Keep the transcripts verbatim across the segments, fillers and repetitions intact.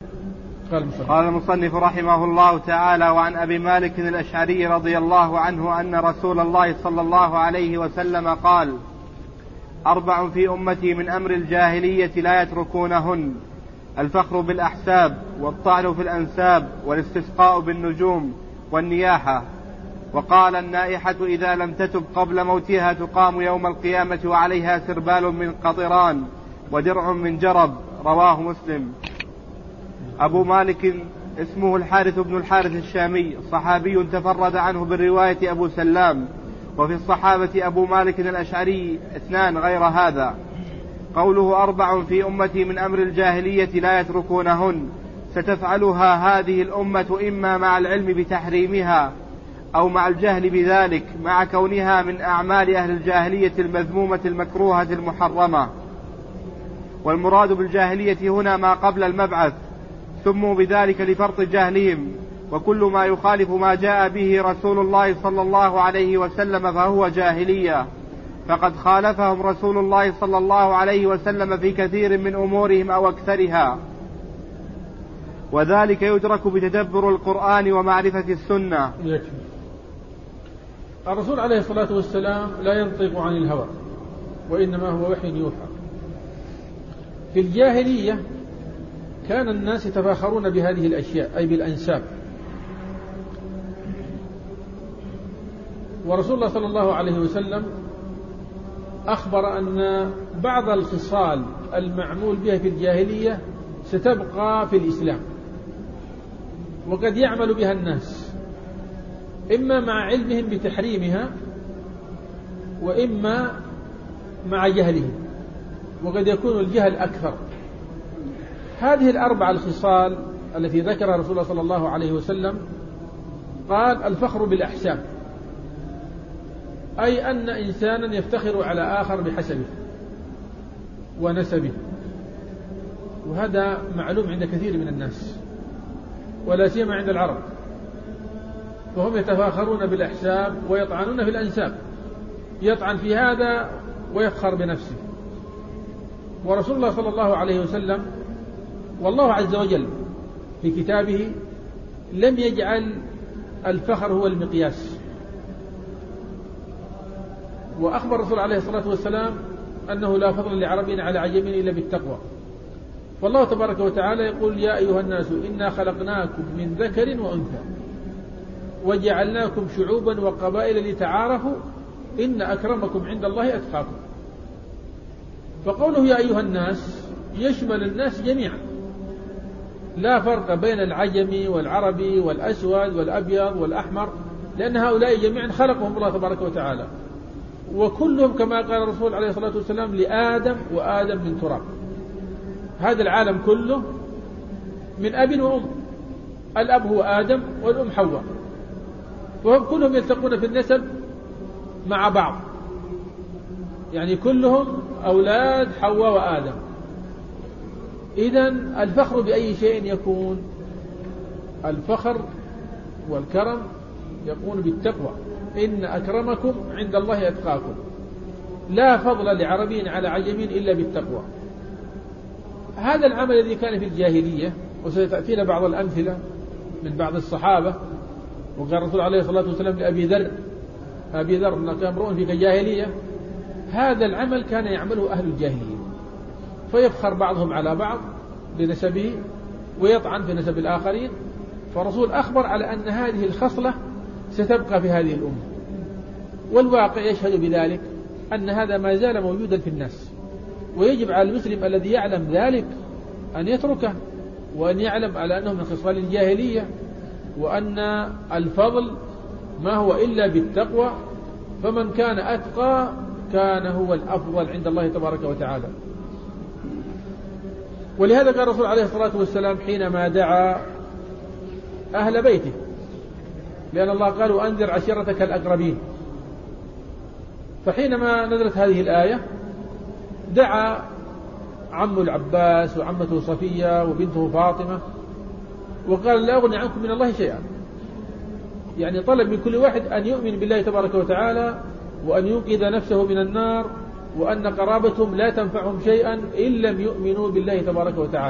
قال المصنف رحمه الله تعالى: وعن أبي مالك الأشعري رضي الله عنه أن رسول الله صلى الله عليه وسلم قال: أربع في أمتي من أمر الجاهلية لا يتركونهن: الفخر بالأحساب، والطعن في الأنساب، والاستسقاء بالنجوم، والنياحة. وقال: النائحة إذا لم تتب قبل موتها تقام يوم القيامة وعليها سربال من قطران ودرع من جرب. رواه مسلم. أبو مالك اسمه الحارث بن الحارث الشامي، صحابي تفرد عنه بالرواية أبو سلام، وفي الصحابة أبو مالك الأشعري اثنان غير هذا. قوله: أربع في أمتي من أمر الجاهلية لا يتركونهن، ستفعلها هذه الأمة إما مع العلم بتحريمها أو مع الجهل بذلك، مع كونها من أعمال أهل الجاهلية المذمومة المكروهة المحرمة. والمراد بالجاهلية هنا ما قبل المبعث، سموا بذلك لفرط جهلهم، وكل ما يخالف ما جاء به رسول الله صلى الله عليه وسلم فهو جاهلية، فقد خالفهم رسول الله صلى الله عليه وسلم في كثير من أمورهم أو أكثرها، وذلك يدرك بتدبر القرآن ومعرفة السنة. الرسول عليه الصلاة والسلام لا ينطق عن الهوى، وإنما هو وحي يوحى. في الجاهلية كان الناس يتفاخرون بهذه الأشياء، أي بالأنساب. ورسول الله صلى الله عليه وسلم أخبر أن بعض الخصال المعمول بها في الجاهلية ستبقى في الإسلام، وقد يعمل بها الناس إما مع علمهم بتحريمها وإما مع جهلهم، وقد يكون الجهل أكثر. هذه الأربع الخصال التي ذكرها رسول الله صلى الله عليه وسلم قال: الفخر بالأحساب، أي أن إنسانا يفتخر على آخر بحسبه ونسبه، وهذا معلوم عند كثير من الناس ولا سيما عند العرب، فهم يتفاخرون بالأحساب ويطعنون في الأنساب، يطعن في هذا ويفخر بنفسه. ورسول الله صلى الله عليه وسلم والله عز وجل في كتابه لم يجعل الفخر هو المقياس، وأخبر الرسول عليه الصلاة والسلام أنه لا فضل لعربي على عجم إلا بالتقوى. والله تبارك وتعالى يقول: يا أيها الناس إنا خلقناكم من ذكر وأنثى وجعلناكم شعوبا وقبائل لتعارفوا إن أكرمكم عند الله أتقاكم. فقوله يا أيها الناس يشمل الناس جميعا، لا فرق بين العجمي والعربي والأسود والأبيض والأحمر، لأن هؤلاء جميعا خلقهم الله تبارك وتعالى، وكلهم كما قال الرسول عليه الصلاة والسلام لآدم وآدم من تراب. هذا العالم كله من أب وأم، الأب هو آدم والأم حواء، وهم كلهم يلتقون في النسب مع بعض، يعني كلهم أولاد حواء وآدم. إذن الفخر بأي شيء يكون؟ الفخر والكرم يكون بالتقوى، إن أكرمكم عند الله أتقاكم. لا فضل لعربي على عجمي إلا بالتقوى. هذا العمل الذي كان في الجاهلية، وستأتينا بعض الأمثلة من بعض الصحابة. وقال الرسول عليه الصلاة والسلام لأبي ذر أبي ذر كان امرؤ في الجاهلية، هذا العمل كان يعمله أهل الجاهلية، فيفخر بعضهم على بعض بنسبه ويطعن في نسب الآخرين. فالرسول أخبر على أن هذه الخصلة ستبقى في هذه الأمة، والواقع يشهد بذلك أن هذا ما زال موجودا في الناس، ويجب على المسلم الذي يعلم ذلك أن يتركه، وأن يعلم على أنه من خصال الجاهلية، وأن الفضل ما هو إلا بالتقوى، فمن كان أتقى كان هو الأفضل عند الله تبارك وتعالى. ولهذا قال الرسول عليه الصلاة والسلام حينما دعا أهل بيته، لأن الله قال: وأنذر عشيرتك الأقربين. فحينما نزلت هذه الآية دعا عم العباس وعمته صفية وبنته فاطمة، وقال: لا أغني عنكم من الله شيئا، يعني طلب من كل واحد أن يؤمن بالله تبارك وتعالى، وأن ينقذ نفسه من النار، وأن قرابتهم لا تنفعهم شيئا إن لم يؤمنوا بالله تبارك وتعالى.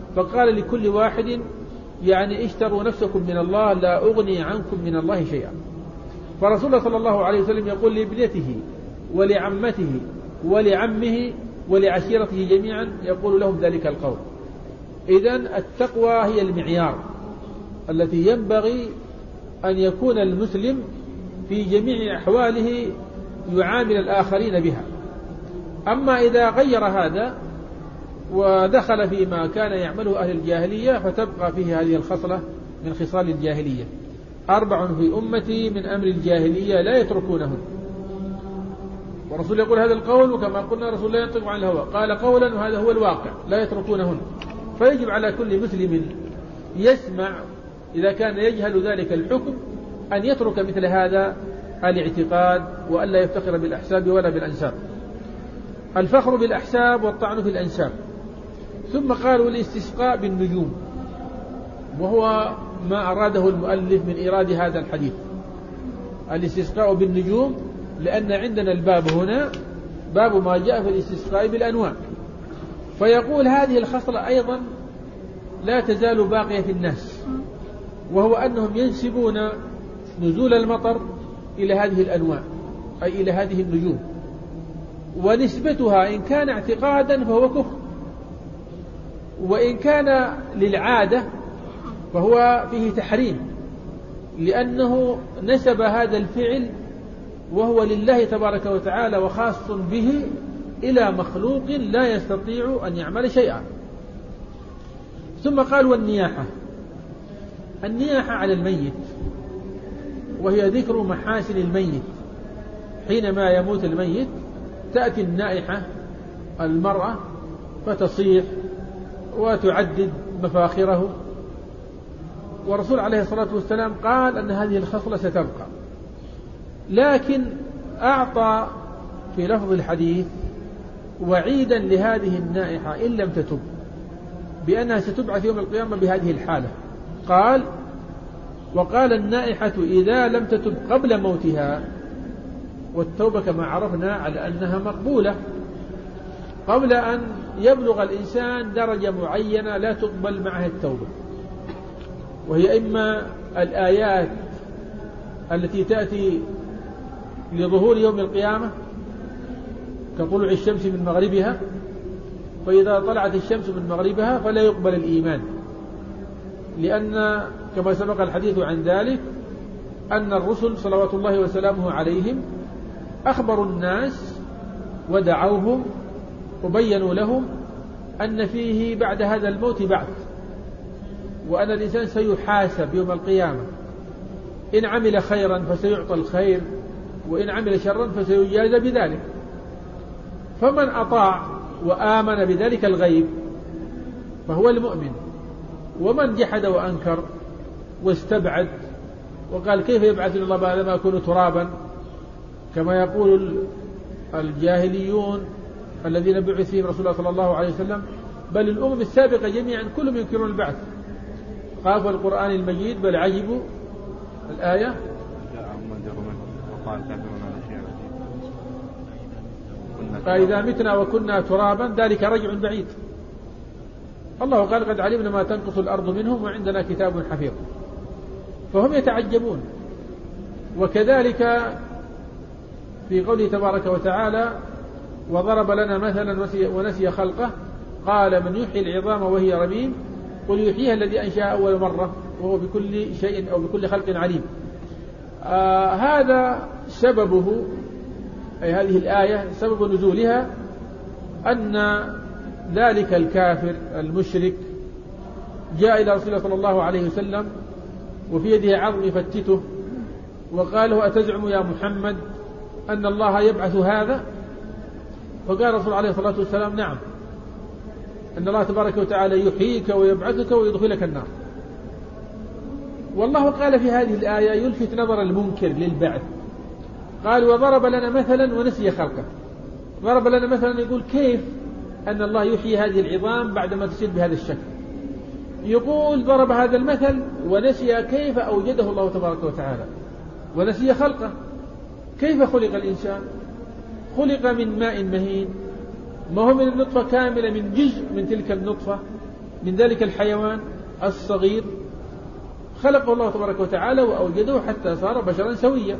فقال لكل واحد يعني اشتروا نفسكم من الله لا أغني عنكم من الله شيئا. فرسول الله صلى الله عليه وسلم يقول لابنته ولعمته ولعمه ولعشيرته جميعا، يقول لهم ذلك القول. إذن التقوى هي المعيار التي ينبغي أن يكون المسلم في جميع أحواله يعامل الآخرين بها. أما إذا غير هذا ودخل فيما كان يعمله أهل الجاهلية فتبقى فيه هذه الخصلة من خصال الجاهلية. أربع في أمتي من أمر الجاهلية لا يتركونهن. ورسول يقول هذا القول، وكما قلنا رسول الله ينطق عن الهوى، قال قولا وهذا هو الواقع لا يتركونهن. فيجب على كل مسلم يسمع إذا كان يجهل ذلك الحكم أن يترك مثل هذا الاعتقاد وألا يفتخر بالأحساب ولا بالأنساب. الفخر بالأحساب والطعن في الأنساب. ثم قالوا الاستسقاء بالنجوم، وهو ما أراده المؤلف من إيراد هذا الحديث، الاستسقاء بالنجوم، لأن عندنا الباب هنا باب ما جاء في الاستسقاء بالأنواع. فيقول هذه الخصلة أيضا لا تزال باقية في الناس، وهو أنهم ينسبون نزول المطر إلى هذه الأنواع أي إلى هذه النجوم، ونسبتها إن كان اعتقادا فهو كفر، وإن كان للعادة فهو فيه تحريم، لأنه نسب هذا الفعل وهو لله تبارك وتعالى وخاص به إلى مخلوق لا يستطيع أن يعمل شيئا. ثم قال والنياحة. النياحة على الميت، وهي ذكر محاسن الميت. حينما يموت الميت تأتي النائحة المرأة فتصيح وتعدد مفاخره، ورسول عليه الصلاة والسلام قال أن هذه الخصلة ستبقى، لكن أعطى في لفظ الحديث وعيدا لهذه النائحة إن لم تتب بأنها ستبعث يوم القيامة بهذه الحالة. قال وقال النائحة إذا لم تتب قبل موتها، والتوبة كما عرفنا على أنها مقبولة قبل أن يبلغ الإنسان درجة معينة لا تقبل معها التوبة، وهي إما الآيات التي تأتي لظهور يوم القيامة كطلوع الشمس من مغربها، فإذا طلعت الشمس من مغربها فلا يقبل الإيمان، لأن كما سبق الحديث عن ذلك أن الرسل صلوات الله وسلامه عليهم أخبروا الناس ودعوهم وبينوا لهم أن فيه بعد هذا الموت بعث، وأن الإنسان سيحاسب يوم القيامة، إن عمل خيرا فسيعطى الخير، وإن عمل شرا فسيجازى بذلك. فمن أطاع وآمن بذلك الغيب فهو المؤمن، ومن جحد وأنكر واستبعد وقال كيف يبعث الله بعد ما يكون ترابا كما يقول الجاهليون الذين بعث فيهم رسول الله صلى الله عليه وسلم، بل الأمم السابقة جميعا كلهم ينكرون البعث. قال في القرآن المجيد بل عجبوا الآية فإذا متنا وكنا ترابا ذلك رجع بعيد. الله قال قد علمنا ما تنقص الأرض منهم وعندنا كتاب حفيظ. فهم يتعجبون. وكذلك في قوله تبارك وتعالى وضرب لنا مثلا ونسي خلقه قال من يحيي العظام وهي رميم قل يحييها الذي أنشأ أول مرة وهو بكل شيء أو بكل خلق عليم. آه هذا سببه أي هذه الآية سبب نزولها أن ذلك الكافر المشرك جاء إلى رسول الله صلى الله عليه وسلم وفي يده عظم يفتته وقال له أتزعم يا محمد أن الله يبعث هذا؟ فقال رسول عليه الصلاة والسلام نعم، أن الله تبارك وتعالى يحييك ويبعثك ويدخلك النار. والله قال في هذه الآية يلفت نظر المنكر للبعث، قال وضرب لنا مثلا ونسي خلقه. ضرب لنا مثلا يقول كيف أن الله يحيي هذه العظام بعدما تصير بهذا الشكل؟ يقول ضرب هذا المثل ونسي كيف أوجده الله تبارك وتعالى ونسي خلقه. كيف خلق الإنسان؟ خلق من ماء مهين، ما هو من النطفة كاملة من جزء من تلك النطفة من ذلك الحيوان الصغير خلقه الله تبارك وتعالى وأوجده حتى صار بشرا سويا،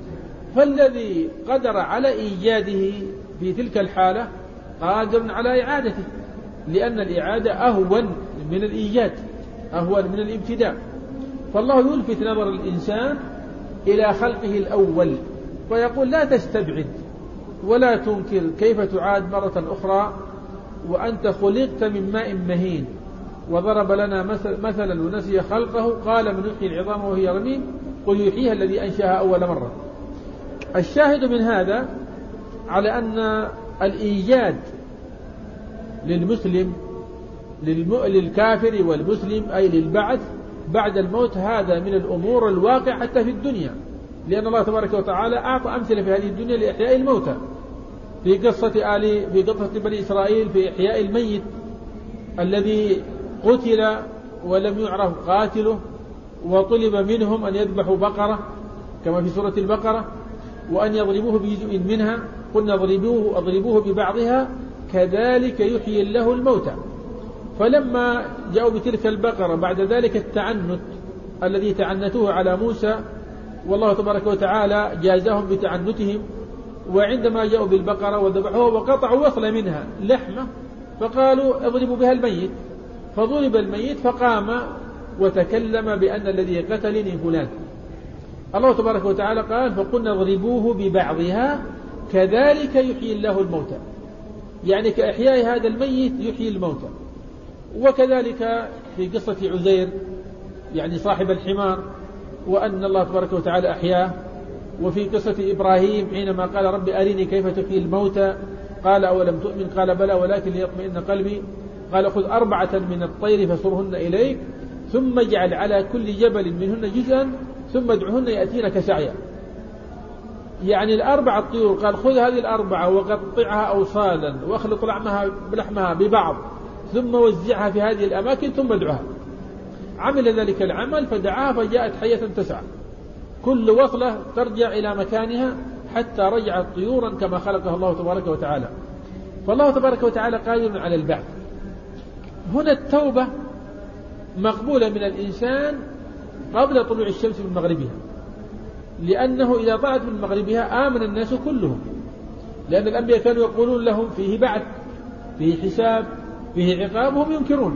فالذي قدر على إيجاده في تلك الحالة قادر على إعادته، لأن الإعادة أهون من الإيجاد، أهون من الابتداء. فالله يلفت نظر الإنسان إلى خلقه الأول ويقول لا تستبعد ولا تنكر كيف تعاد مرة أخرى وأنت خلقت من ماء مهين. وضرب لنا مثل مثلا ونسي خلقه قال من يحيي العظام وهي رميم قل يحييها الذي أنشأها أول مرة. الشاهد من هذا على أن الإيجاد للمسلم للكافر والمسلم أي للبعث بعد الموت هذا من الأمور الواقع حتى في الدنيا، لأن الله تبارك وتعالى أعطى أمثلة في هذه الدنيا لإحياء الموتى في قصة آل في قصة بني إسرائيل في إحياء الميت الذي قتل ولم يعرف قاتله وطلب منهم أن يذبحوا بقرة كما في سورة البقرة وأن يضربوه بجزء منها قلنا اضربوه اضربوه ببعضها كذلك يحيي الله الموتى. فلما جاءوا بتلك البقرة بعد ذلك التعنت الذي تعنتوه على موسى والله تبارك وتعالى جازاهم بتعنتهم، وعندما جاءوا بالبقرة وذبحوها وقطعوا وصل منها لحمة فقالوا اضربوا بها الميت، فضرب الميت فقام وتكلم بأن الذي قتلني فلان. الله تبارك وتعالى قال فقلنا اضربوه ببعضها كذلك يحيي الله الموتى، يعني كإحياء هذا الميت يحيي الموتى. وكذلك في قصة عزير يعني صاحب الحمار وأن الله تبارك وتعالى أحياه، وفي قصة إبراهيم حينما قال رب أرني كيف تحيي الموتى قال أولم تؤمن قال بلى ولكن ليطمئن قلبي قال خذ أربعة من الطير فصرهن إليك ثم اجعل على كل جبل منهن جزءا ثم ادعهن يأتينك سعيا. يعني الأربعة الطيور قال خذ هذه الأربعة وقطعها أوصالا واخلط لحمها بلحمها ببعض ثم وزعها في هذه الأماكن ثم ادعها. عمل ذلك العمل فدعاها فجاءت حية تسعى كل وصلة ترجع إلى مكانها حتى رجعت طيورا كما خلقها الله تبارك وتعالى. فالله تبارك وتعالى قادر على البعث. هنا التوبة مقبولة من الإنسان قبل طلوع الشمس من مغربها، لأنه إذا طلعت من مغربها آمن الناس كلهم، لأن الأنبياء كانوا يقولون لهم فيه بعث فيه حساب فيه عقاب، هم ينكرون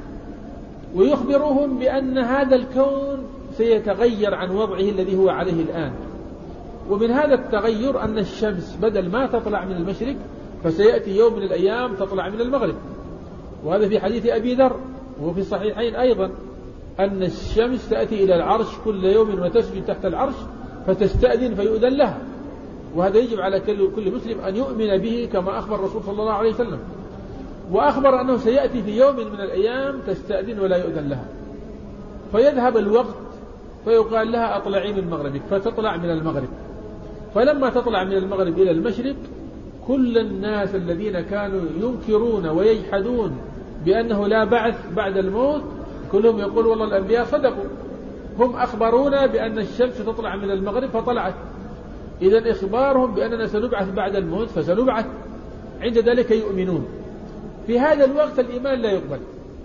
ويخبروهم بأن هذا الكون سيتغير عن وضعه الذي هو عليه الآن. ومن هذا التغير أن الشمس بدل ما تطلع من المشرق فسيأتي يوم من الأيام تطلع من المغرب، وهذا في حديث أبي ذر وفي الصحيحين أيضا أن الشمس تأتي إلى العرش كل يوم وتسجد تحت العرش فتستأذن فيؤذن لها، وهذا يجب على كل مسلم أن يؤمن به كما أخبر الرسول صلى الله عليه وسلم. وأخبر أنه سيأتي في يوم من الأيام تستأذن ولا يؤذن لها، فيذهب الوقت فيقال لها أطلعي من مغربك فتطلع من المغرب. فلما تطلع من المغرب إلى المشرق كل الناس الذين كانوا ينكرون ويجحدون بأنه لا بعث بعد الموت كلهم يقول والله الأنبياء صدقوا، هم أخبرونا بأن الشمس تطلع من المغرب فطلعت، إذن إخبارهم بأننا سنبعث بعد الموت فسنبعث، عند ذلك يؤمنون. في هذا الوقت الإيمان لا يقبل.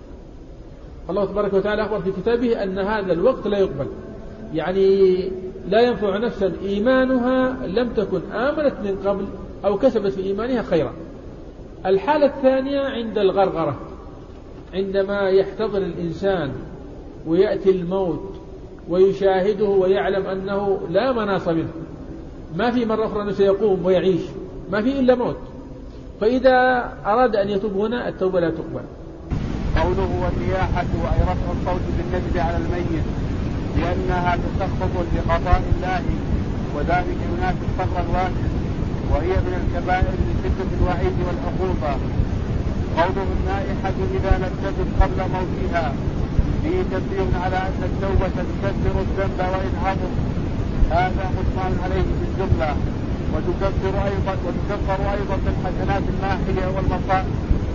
الله تبارك وتعالى أخبر في كتابه أن هذا الوقت لا يقبل، يعني لا ينفع نفسا إيمانها لم تكن آمنت من قبل أو كسبت في إيمانها خيرا. الحالة الثانية عند الغرغرة، عندما يحتضر الإنسان ويأتي الموت ويشاهده ويعلم أنه لا مناص منه، ما في مرة أخرى أنه سيقوم ويعيش، ما في إلا موت، فإذا أراد أن يتوب هنا التوبة لا تقبل. قوله والنياحة أي رفع الصوت بالنجد على الميت لأنها تسخط لقضاء الله، وذلك ينافي الصبر الواسع، وهي من الكبائر لشدة الوعيد والعقوبة. قوله النائحة إذا لم تتب قبل موتها فيه تنبيه على أن التوبة تكفر الذنب وإن عظم، هذا مجمع عليه بالجملة. وتكفر أيضا وتكفر أيضا بالحسنات الماحية والمصائب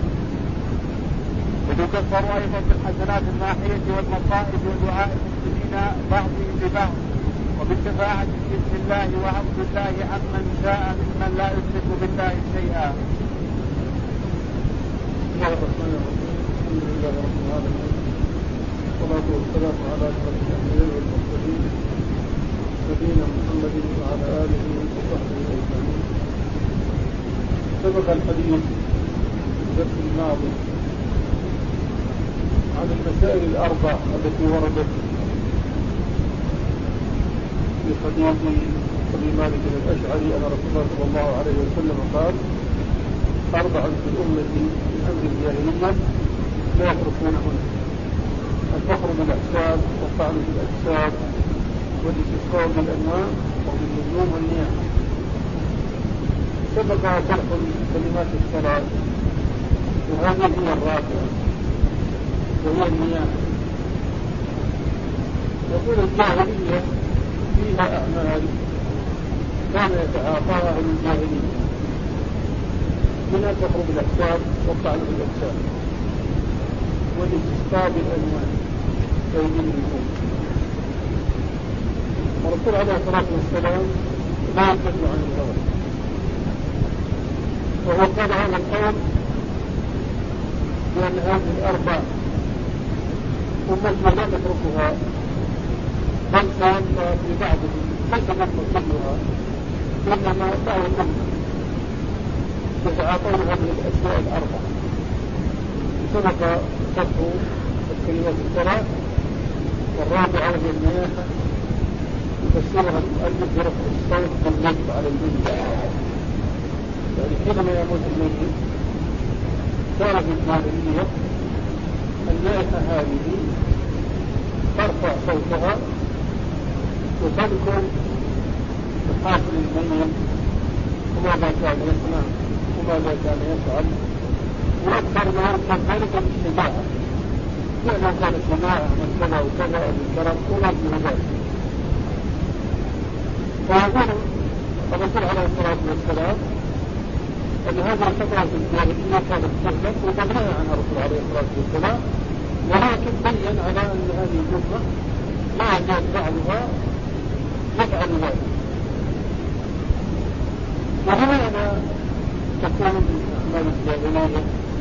وتكفر أيضا بالحسنات الماحية والمصائب ودعاء المسلمين بعضهم ببعض، وبالشفاعة بإذن الله وعبد الله عمن شاء ممن لا يشرك بالله شيئا. العالمين، والصلاة والسلام على أشرف الأنبياء والمرسلين نبينا محمد وعلى آله وصحبه أجمعين. سبق الحديث في الدرس الماضي عن المسائل الأربع التي وردت في حديث أبي مالك الأشعري أن رسول الله صلى الله عليه وسلم قال: أربع في الأمة من أمر الجاهلية لا يتركونهن: الفخر بالأحساب، والطعن في الأجساد، والاستسقاء بالأنواع، وبالنجوم والنياحة. سبق شرح كلمات الثلاث، وهذه هي الرابعة وهي النياحة. يقول الجاهلية فيها أعمال كان يتعاطاها أهل الجاهلية، من الفخر بالأحساب، والطعن في الأجساد، والاستسقاء بالأنواع أي بالنجوم. الرسول عليه الصلاة والسلام لا ينتهي عن الهوى، وهو قال هذا القول بأن هذه الأربع أمتنا لا نتركها، بل سيبقى في بعضهم ليس نترك كلها، إنما بعض الأمة يتعاطون هذه الأشياء الأربع. سبق شرح الكلمات الثلاث، والرابعة وهي النياحة يفسرها المؤلف برفع الصوت بالنصب على الميت، يعني حينما يموت الميت صار في الجاهلية النائحة هذه ترفع صوتها وتذكر محاسن الميت وماذا كان يصنع وماذا كان يفعل، وأكثر ما يرفع ذلك بالشجاعة، لأنه كان شجاعة من كذا وكذا بالكرم وما في ذلك. فيقول الرسول عليه الصلاة والسلام أن هذه الفترة في الجاهلية كانت جهلا وقد نهى عنها الرسول عليه الصلاة والسلام، ولكن بين على أن هذه الجهة لا يزال بعضها يفعل ذلك. ولماذا تكون من أعمال الجاهلية؟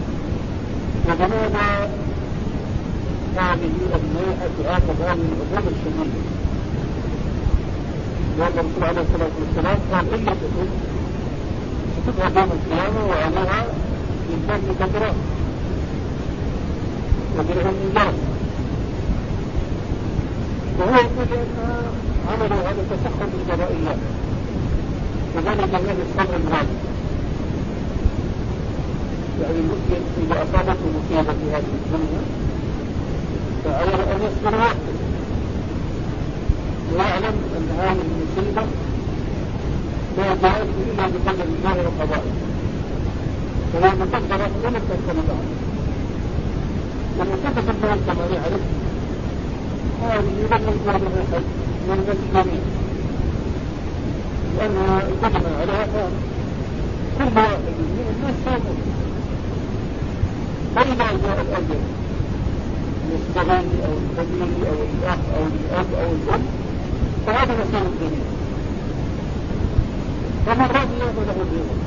ولماذا هذه النيحة تعاقب هذه العقوبة الشديدة؟ لأن الرسول عليه الصلاة والسلام قال: إلا تكون ستبقى يوم القيامة وعليها إنسان كثرات وجرها من جرم. وهو يقول أنها عملوا هذا تسخر بالفضائيات، وذلك من الصبر الغالب. يعني المسلم إذا أصابته مصيبة في هذه الدنيا فعليه أن يصبر وحده، ويعلم أن هذه المصيبة لا جاءت إلا بقدر الله وقضائه، فهي مقدرة ولا تكون بعد. ومصيبة الله كما يعرف هذه لم يكن أحد من المسلمين، لأنها قدم عليها كان كل واحد من الناس صابر. فإذا جاء الأجل للصغير أو الكبير أو الأخ أو الأب أو الأم فهذا نصيب الدنيا، فمن رضي فله الرضا،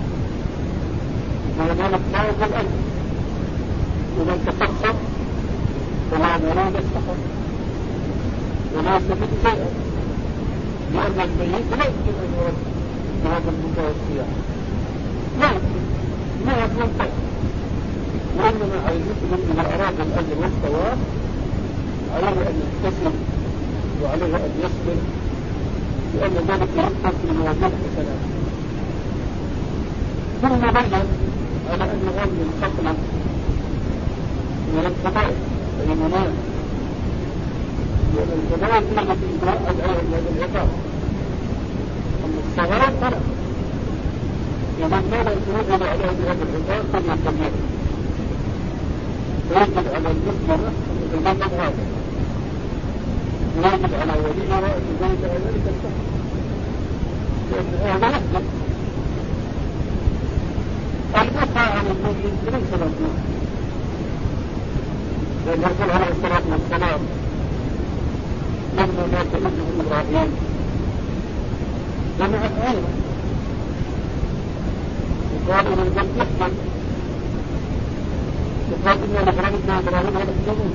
ومن ابتغى الأجر، ومن تفخر فلا مراد السخط ولا يستفيد شيئا، لأن الميت لا يمكن أن يرد بهذا البكاء والصياح، لا يمكن، ما يكون شيء. وإنما على المسلم إذا أراد الأجر والثواب عليه أن يحتسب وعليه أن يصبر، لأن ذلك يحصل في موازين حسنات. ثم بين على أن هذه الخطلة من الكبائر أي مناع، لأن الكبائر هي التي تؤدي عليها هذا العقاب، أما الصغائر فلا. إذا ماذا يتوجد عليها بهذا العقاب فليتبعه، ويجب على المسلمة أن يتجنب هذا، ويجب على وليها أن يزيد ذلك السحر، لأن هذا يحدث. البقاء على المؤمن ليس ممنوع، لأن الرسول عليه الصلاة والسلام لما مات ابنه إبراهيم جمعت عينه وقالوا من قد يحدث وقال إنا لفرائدنا إبراهيم ونحن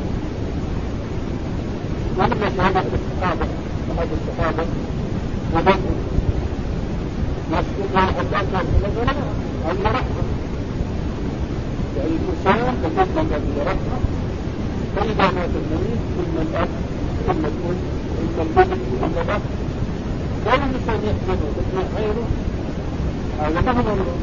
ولما شهادة الصحابة أحد الصحابة وبدأوا يسقطها حتى أكثر من الغناء هذه رحمة يعني الإنسان تجد هذه رحمة فإذا مات الميت ثم الأب ثم الأم ثم البدن ثم الأب كان الإنسان يحزنه ويسمع غيره هذا ما هو ممنوع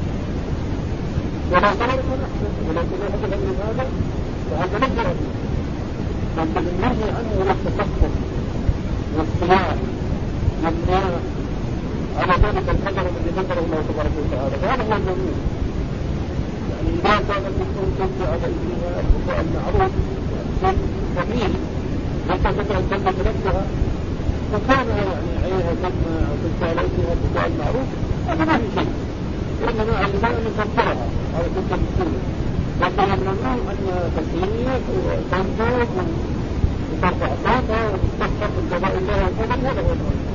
ولا صار من أحسن ولكن لا أحد من هذا فهذا ليس رحمة لكن النهي عنه هو التفكر والصيام والنياح على ذلك القدر الذي ذكره الله تبارك وتعالى فهذا هو الممنوع يعني إذا كانت الأم تبدأ على ابنها البكاء المعروف شيء جميل وتستطيع أن تملك نفسها وكان يعني عينها تدمع وتبكى على ابنها البكاء المعروف هذا ما في شيء وإنما عليها أن تنفرها على تلك المسؤولة لكن الممنوع أن تسير وتنفر وترفع صوتها وتستخدم من قضاء الله والقدر هذا هو الممنوع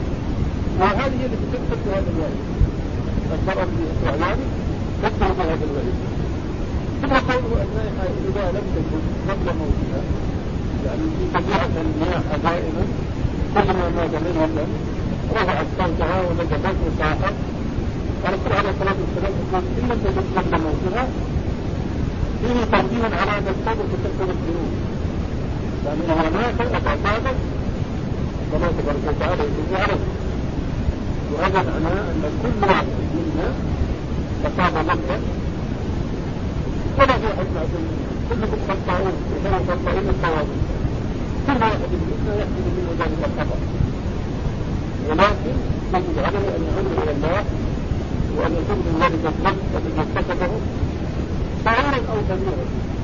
وهذه التي تكتب في هذا الوعيد المرأة في أعيان تكتب في هذا الوعيد ثم قوله أنها إذا لم تكن قبل موتها يعني في طبيعة المياه دائما كلما مات ميتا رفعت صوتها ونجبت وصاحت الرسول عليه الصلاة والسلام يقول إن لم تكن قبل موتها فيه تنبيه على أن التوبة تكتب الذنوب يعني إذا مات أتعتابت فالله تبارك وتعالى يجب عليه وهذا معناه أن كل واحد منا أصاب ذنبا ولا في أحد معصوم كلكم خطاؤون وخير الخطائين التوابين كل واحد منا يحمل منه ذلك الخطأ ولكن يجب عليه أن يعود إلى الله وأن يكون من ذلك الذنب الذي ارتكبه صغيرا أو كبيرا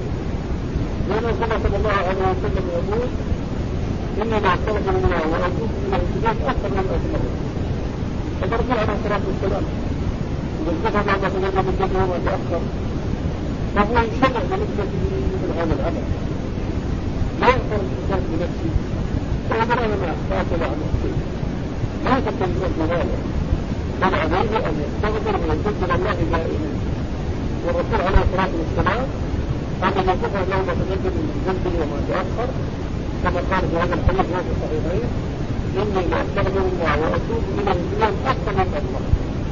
لأن الرسول صلى الله عليه وسلم يقول إني لا أستغفر الله وأتوب إلى الجبال أكثر من أجله فالرسول عليه الصلاة والسلام إذا انتهى ما تقدم من جبهه وتأخر فهو يشرع بنسبته من هذا العمل لا يغفر الإنسان بنفسه فإذا أنا ما أخطأت عن نفسه ما تكلم بهذا بل عليه أن يستغفر ويتوب إلى الله دائما والرسول عليه الصلاة والسلام هذا يغفر له ما تقدم من ذنبه وما تأخر كما قال في هذا الحديث في الصحيحين إني لأستغفر الله وأتوب إليه في اليوم أكثر من الله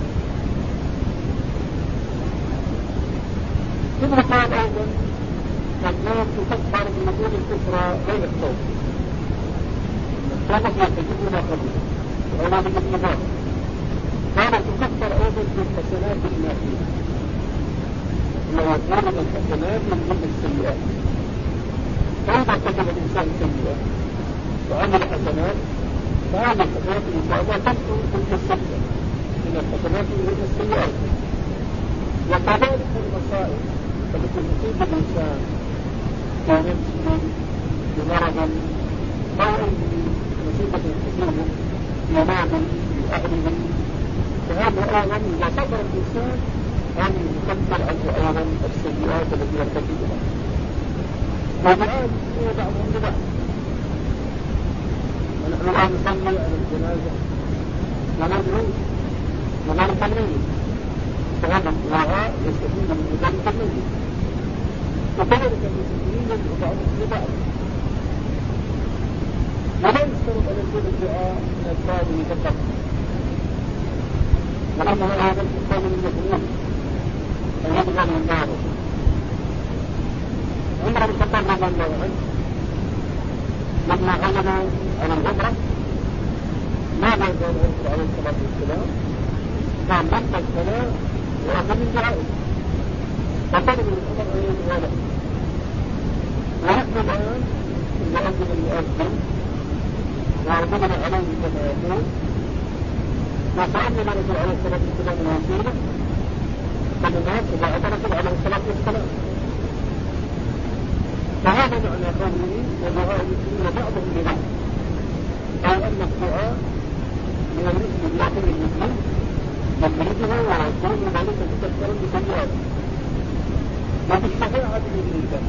ثم قال أيضا الناس تكفر بوجود الكفر غير التوبة التوبة تجب ما قبله وأولا بالاتفاق قال تكفر أيضا بالحسنات الماحية ما يكون من الحسنات من السيئات فإذا ارتكب الإنسان سيئة وعمل حسنات فهذه الحسنات إن شاء الله تكفر تلك السيئة من الحسنات من السيئات وكذلك المصائب التي تصيب الإنسان في نفسه بمرض أو أي مصيبة تصيبه في ماله في أهله فهذا أيضا إذا صبر الإنسان أن يكفر عنه أيضا السيئات التي يرتكبها والآن هو بعضهم ببعض ونحن الآن نصلي على الجنازة وندعو ونرقى الميت فهذا الدعاء يستفيد من ذلك الميت وكذلك المسلمين يدعو بعضهم ببعض ولا يشترط أن يكون الدعاء من الفاضل فقط وأنها أيضا تقام المسلمين أن يدعو من بعضه عمر بن الخطاب رضي الله عنه لما عزم على العمرة ماذا قال الرسول عليه الصلاة والسلام؟ قال لما الصلاة وأخذ من دعائه فطلب من عمر أن يدعو له ونحن الآن إذا أذن المؤذن وأعظمنا عليه كما يقول وسألنا الرسول عليه الصلاة والسلام الوسيلة فالناس وبعد الرسول عليه الصلاة والسلام فهذا معنى قوله ودعاء المسلمين بعضهم لبعض أو أن الدعاء من المسلم يعطي المسلم مخرجها ويكون ذلك مكفرا بسيئاته وبالشفاعة بإذن الله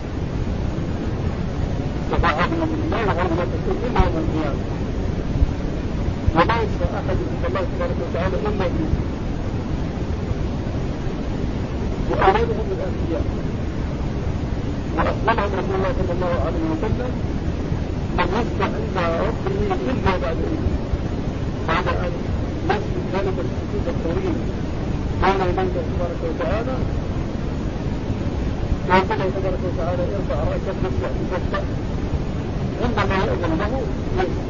الشفاعة بإذن الله وهو لا تكون إلا يوم القيامة ولا يشفع أحد عند الله سبحانه وتعالى إلا بإذنه وأولادهم الأنبياء وأسلمهم رسول الله صلى الله عليه وسلم من يشفع عند ربه إلا بعد إذنه، بعد أن يسجد ذلك السجود الطويل بين يديه تبارك وتعالى، ويقول له تبارك وتعالى ارفع رأسك واشفع تشفع، عندما يأذن له يشفع.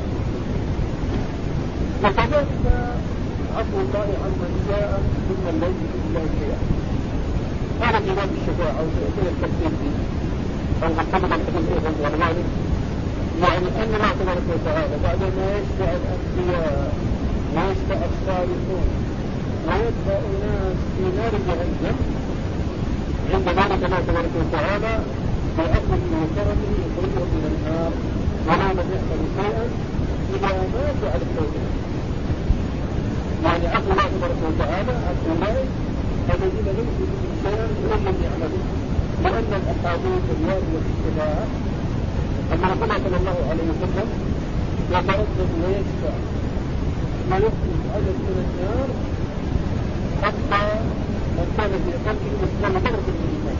وكذلك عفو الله عمن جاء ممن ليس إلا شيئا. هذا في باب الشفاعة أو في التفسير فيه أو محمد الحديث أيضا والغالب، يعني أن الله تبارك وتعالى بعدما يشفع الأنبياء ويشفع الصالحون ويدفع ناس في نار جهنم، عند ذلك الله تبارك وتعالى بعفوه وكرمه يخرجهم من النار ولا لم يحصل شيئا إذا ماتوا على التوحيد. يعني عفو الله تبارك وتعالى عن أولئك الذين ليسوا بهم شيئا ولم يعملوا، لأن الأحاديث الواردة في الشفاعة أن رسول الله صلى الله عليه وسلم يتردد ويشفع ويخرج عدد من النار حتى من كان في قلبه مثقال ذرة من الإيمان.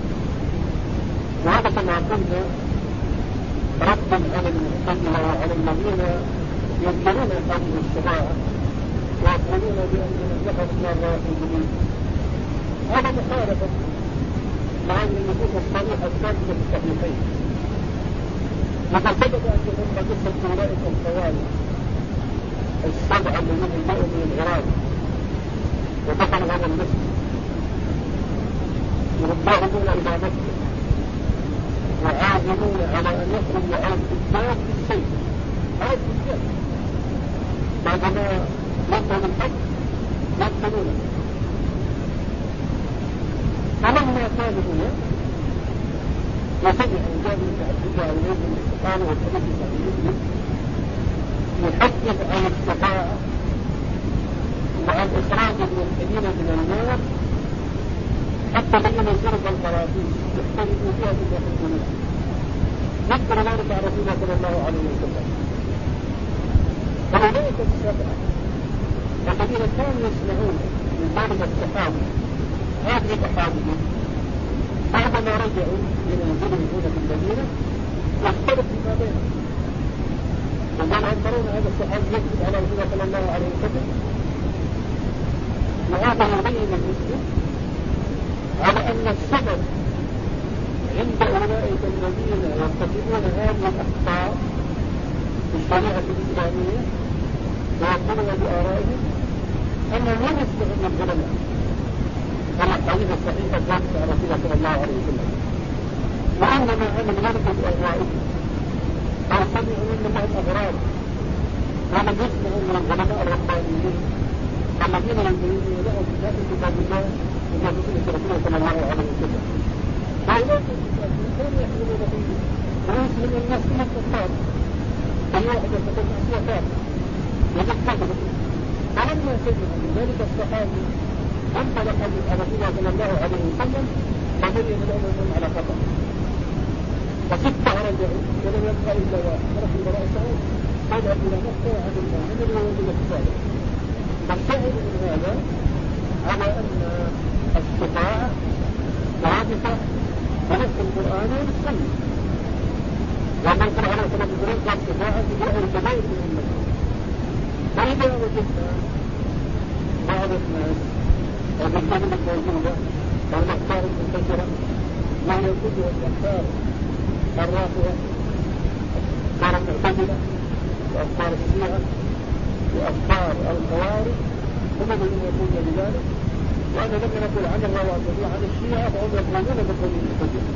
وهذا كما قلنا رد على المعتزلة وعلى الذين ينكرون هذه الشفاعة ويقولون بأن من دخل النار لا يخرج منه. هذا مخالفة مع أن النصوص الصريحة الثابتة في الصحيحين. وقد ثبت أن تتم قصة أولئك الخوارج السبعة الذين جاءوا من العراق ودخلوا هذا المسجد يربعون إلى مكة وعازمون على أن يخرجوا على الكتاب بالسيف على الكتاب بعدما يقتلوا الحق يقتلونه. فلما كانوا هنا وسمعوا جابر بن عبد الله وليس من الشيطان والحديث الصحيح مسلم يحدث عن الشفاعة وعن إخراج الموحدين من النار حتى بين شرب القرابين يحترقوا فيها من داخل الجنة. ذكر ذلك عن رسول الله صلى الله عليه وسلم. فأولئك السبعة الذين كانوا يسمعون من ذلك الصحابي هذه الأحاديث بعدما رجعوا من منزلهم هنا في المدينة واختلف فيما بينهم، وقال ترون هذا الصحابي يكتب على رسول الله صلى الله عليه وسلم، وهذا يبين المسلم على أن السبب عند أولئك الذين يرتكبون هذه الأخطاء في الشريعة الإسلامية ويقولون بآرائهم أنهم لم يسمعوا من العلماء كما الحديث الصحيح الثابت عن رسول الله صلى الله عليه وسلم، وإنما عملوا ذلك بأهوائهم أو سمعوا منهم الأغراب ولم يسمعوا من العلماء الربانيين الذين ينبغون لهم كتاب كتاب الله وما في سنة رسول الله صلى الله عليه وسلم. فأولئك الكتابين كانوا يحملون فيه ويسلم الناس من الكفار أي واحد يستطيع معصية كافرة ويكتبه. فلما سمعوا من ذلك الصحابي انطلق على رسول الله صلى الله عليه وسلم فبين لهم انهم على خطأ، فستة رجعوا ولم يبقى الا واحد رسول الله سعود فذهب الى مكة وعد الله من الوالد الصالح. فالشاهد من هذا على ان الشفاعة ثابتة بنص القرآن والسنة، وأن القرآن عليه الصلاة والسلام قال الشفاعة في أهل الكبائر من الناس. فإذا وجدنا بعض الناس وبالكلمة الموجودة والأخبار المنتشرة وهي كتب الأخبار الرافعة أخبار المعتزلة وأخبار الشيعة وأخبار الخوارج هم الذين يقولون بذلك، وأنا لم نقل عن الروافض وعن الشيعة فهم يقولون بقول المعتزلة،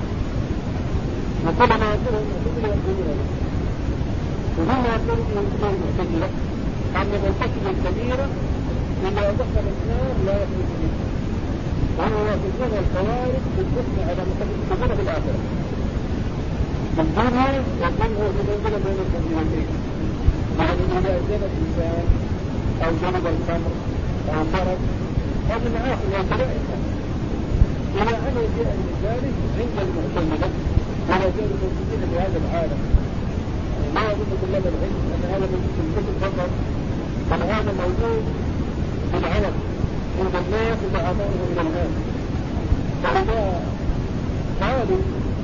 وكل ما يقولون المعتزلة يقولون له، وهم يقولون المعتزلة أن المرتكب الكبيرة إذا دخل النار لا يخرج منه، وهم يوافقون الخوارج بالحكم على مرتكب الكبيرة في الآخرة. الدنيا والظن هو المنزل بين المنزلتين، يعني إذا زاد الإنسان أو جلب الخمر أو فرد هذه معاصي وكبائر إلى أن جاء من ذلك عند المعتزلة ولا زال موجودين في هذا العالم. ما يظن طلاب العلم أن هذا موجود في الكتب فقط، بل هذا موجود في العالم عند الناس إذا أعطوه إلى الناس. فإذا قالوا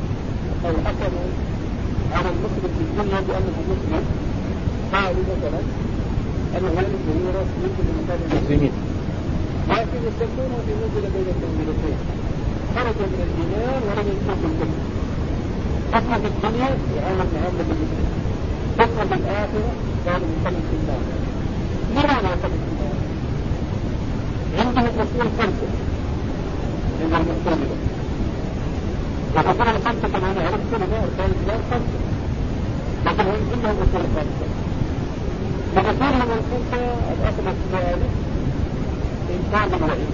أو حكموا على المسلم في الدنيا بأنه مسلم، قالوا مثلا أنه يرث ويورث مثل مكان المسلمين، لكن يستكون في منزل بين المنزلتين، خرج من الإيمان ولم يكون في الكفر. حكم في الدنيا يعامل معاملة المسلم، حكم في الآخرة قالوا يخلد في النار. لماذا يخلد في النار؟ عندهم الرسول خمسة عند المعتزلة، وقال الخمسة كما نعرف كلنا أركان الإسلام خمسة، لكن عندهم أصول خمسة. فأصول من الخمسة الأصل الثالث إنكار الوعيد،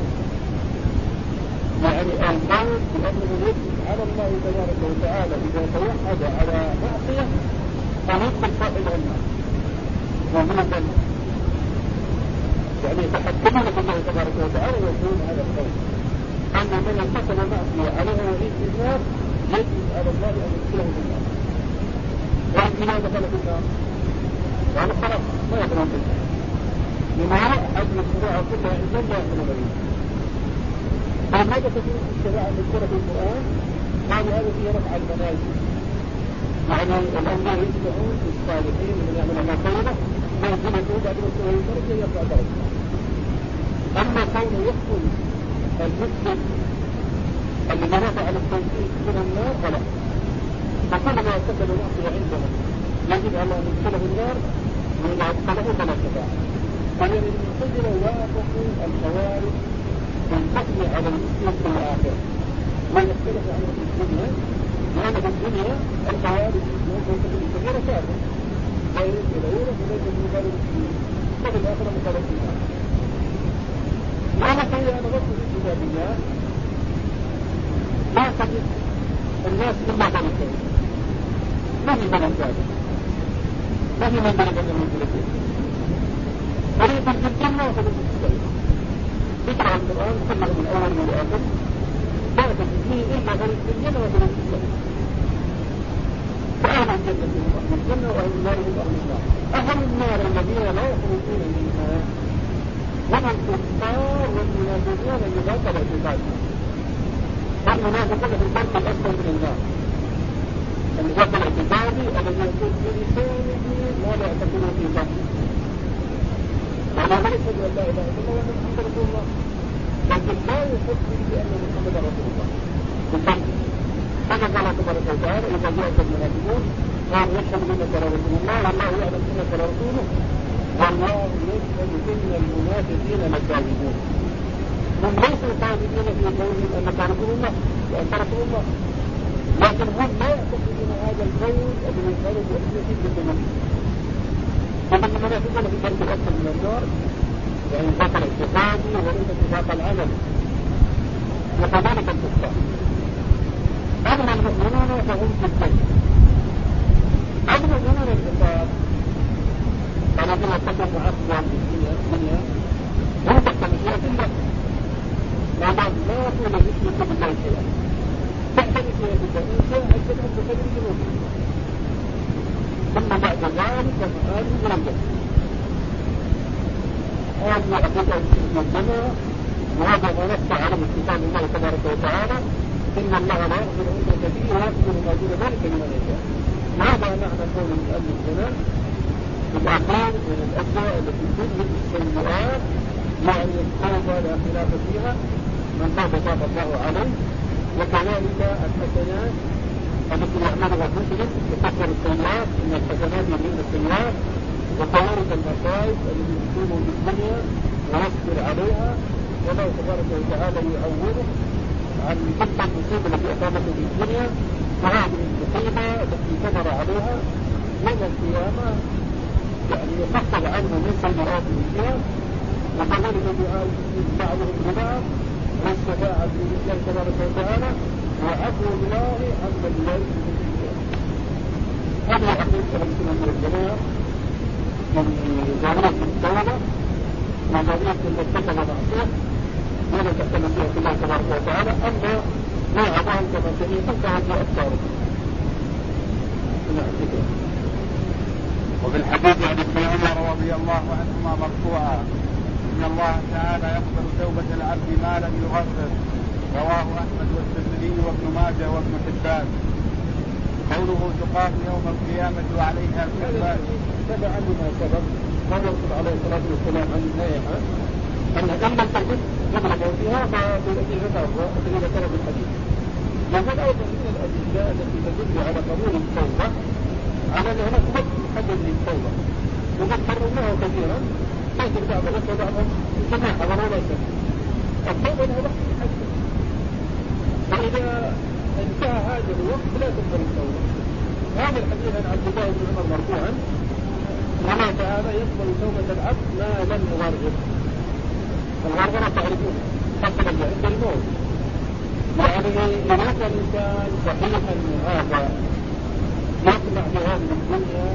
يعني القول بأنه يجب على الله تبارك وتعالى إذا توحد على معصية أن يدخل صاحبها النار ومن الجنة، يعني يتحكمون بالله تبارك وتعالى ويقولون هذا القول أن من ارتكب معصية عليه وعيد في النار يجب على الله أن يدخله في النار. ولكن دخل في النار وعلى الصلاة ما يدخلون في النار، لماذا؟ حجم الشريعة كلها عندهم لا يدخلون به. فماذا تكون الشريعة المذكورة في القرآن؟ قالوا هذا فيه رفع المنازل، يعني الأنبياء يجمعون الصالحين من يعمل ما خيره ويجمعون بعد ما سوى درجة يرفع درجة. أما كونه يدخل المسلم الذي رفع على التوحيد من النار فلا، فكل ما ارتكب معصية عندهم يجب على أن يدخله النار وإذا أدخله فلا شفاعة. فهي المعتزلة وافقوا الخوارج في الحكم على المسلم في الآخرة، ما يختلف عنه في الدنيا، لأن في الدنيا الخوارج يمكن تكون كبيرة كافر ويريد إلى يورث وليس من مقابل المسلمين، وفي الآخرة مقابل النار. معنى كي أنا نظرت في الكتابيات لا تجد الناس إلا ضريبين، ما في من الكافر، ما في من ضريب أن المنزلتين، فريق في الجنة وفريق في السعيد. تقرأ القرآن كله من أول من الآخر لا تجد فيه إلا فريق في الجنة وفريق في السعيد. فأهل الجنة هم أهل الجنة وأهل النار هم أهل النار. أهل النار الذين لا يخرجون منها هم الكفار والمنافقون النفاق الاعتقادي. والمنافقون في الفرق الأكبر من النار، النفاق الاعتقادي الذي يكون في لسانه ما لا يعتقده في قلبه، ولا يشهد أن لا إله إلا الله وأن محمدا رسول الله، لكن لا يصدق بأن محمدا رسول الله بالقلب. هذا قال تبارك وتعالى إذا جاءك المنافقون قالوا يشهد أنك رسول الله والله يعلم أنك رسوله والله يشهد إن المنافقين لكاذبون. هم ليسوا كاذبين في قولهم أنك رسول الله وأنت رسول الله، لكن هم لا يعتقدون هذا القول الذي قالوا بأسنة بالمنافق. فمن المنافقون في الدرجة الأكثر من النار، يعني نفاق الاعتقادي وليس نفاق العمل، وكذلك الكفار. أما المؤمنون فهم في الجنة. أما المؤمنون الكفار الذين ارتكبوا معصية في الدنيا هم تحت مشيئة الله، ما دام لا يكون يشرك بالله شيئا تحت مشيئة الله إن شاء الجنة بقدر ذنوبه، ثم بعد ذلك فآله من الجنة. هذه عقيدة من الجنة، وهذا ما نص عليه كتاب الله تبارك وتعالى إن الله لا يغفر أن يشرك به ويغفر ما دون ذلك لمن يشاء. هذا معنى قول المؤلف هنا الأعمال من الأشياء التي تذهب السيئات، يعني التوبة لا خلاف فيها، من تاب تاب الله عليه، وكذلك الحسنات التي يعملها المسلم تكفر السيئات، إن الحسنات يذهبن السيئات، وكذلك المصائب التي تصيبه في الدنيا ويصبر عليها والله تبارك وتعالى يعوضه عن تلك المصيبة التي أصابته في الدنيا وهذه المصيبة التي صبر عليها يوم القيامة، يعني يخفض عنه من سيئاته فيها، وكذلك دعاء بعضهم ببعض والشفاعة لله تبارك وتعالى وعفو الله عما لا يشرك به. هذه عقيدة السنة والجماعة من ظاهرة التوبة وظاهرة المرتكب معصية ولا تحت مشيئة الله تبارك وتعالى. أما ما عداهم كما سمعت فهذه أبصاره. وفي الحديث عن ابن عمر رضي الله عنهما مرفوعا إن الله تعالى يقبل توبة العبد ما لم يغفر، رواه أحمد والترمذي وابن ماجه وابن حبان. قوله تقام يوم القيامة وعليها الكفار تبعا لما سبق قال الرسول عليه الصلاة والسلام عن النائحة أن إن لم تجد قبل موتها فالذي ذكره الذي ذكره في الحديث. وهذا أيضا من الأدلة التي تدل على قبول التوبة على أن هناك وقت محدد للتوبة وقد حرمناه كثيرا تجد بعض الناس وبعضهم جماعة ولا شك. التوبة لها وقت محدد فإذا انتهى هذا الوقت لا تقبل التوبة. هذا الحديث عن عبد الله بن عمر مرفوعا الله تعالى يقبل توبة العبد ما لم يغرغر. الغرغرة تعرفون حصل عند الموت يعني إذا كان الإنسان صحيحا هذا يطمع في هذه الدنيا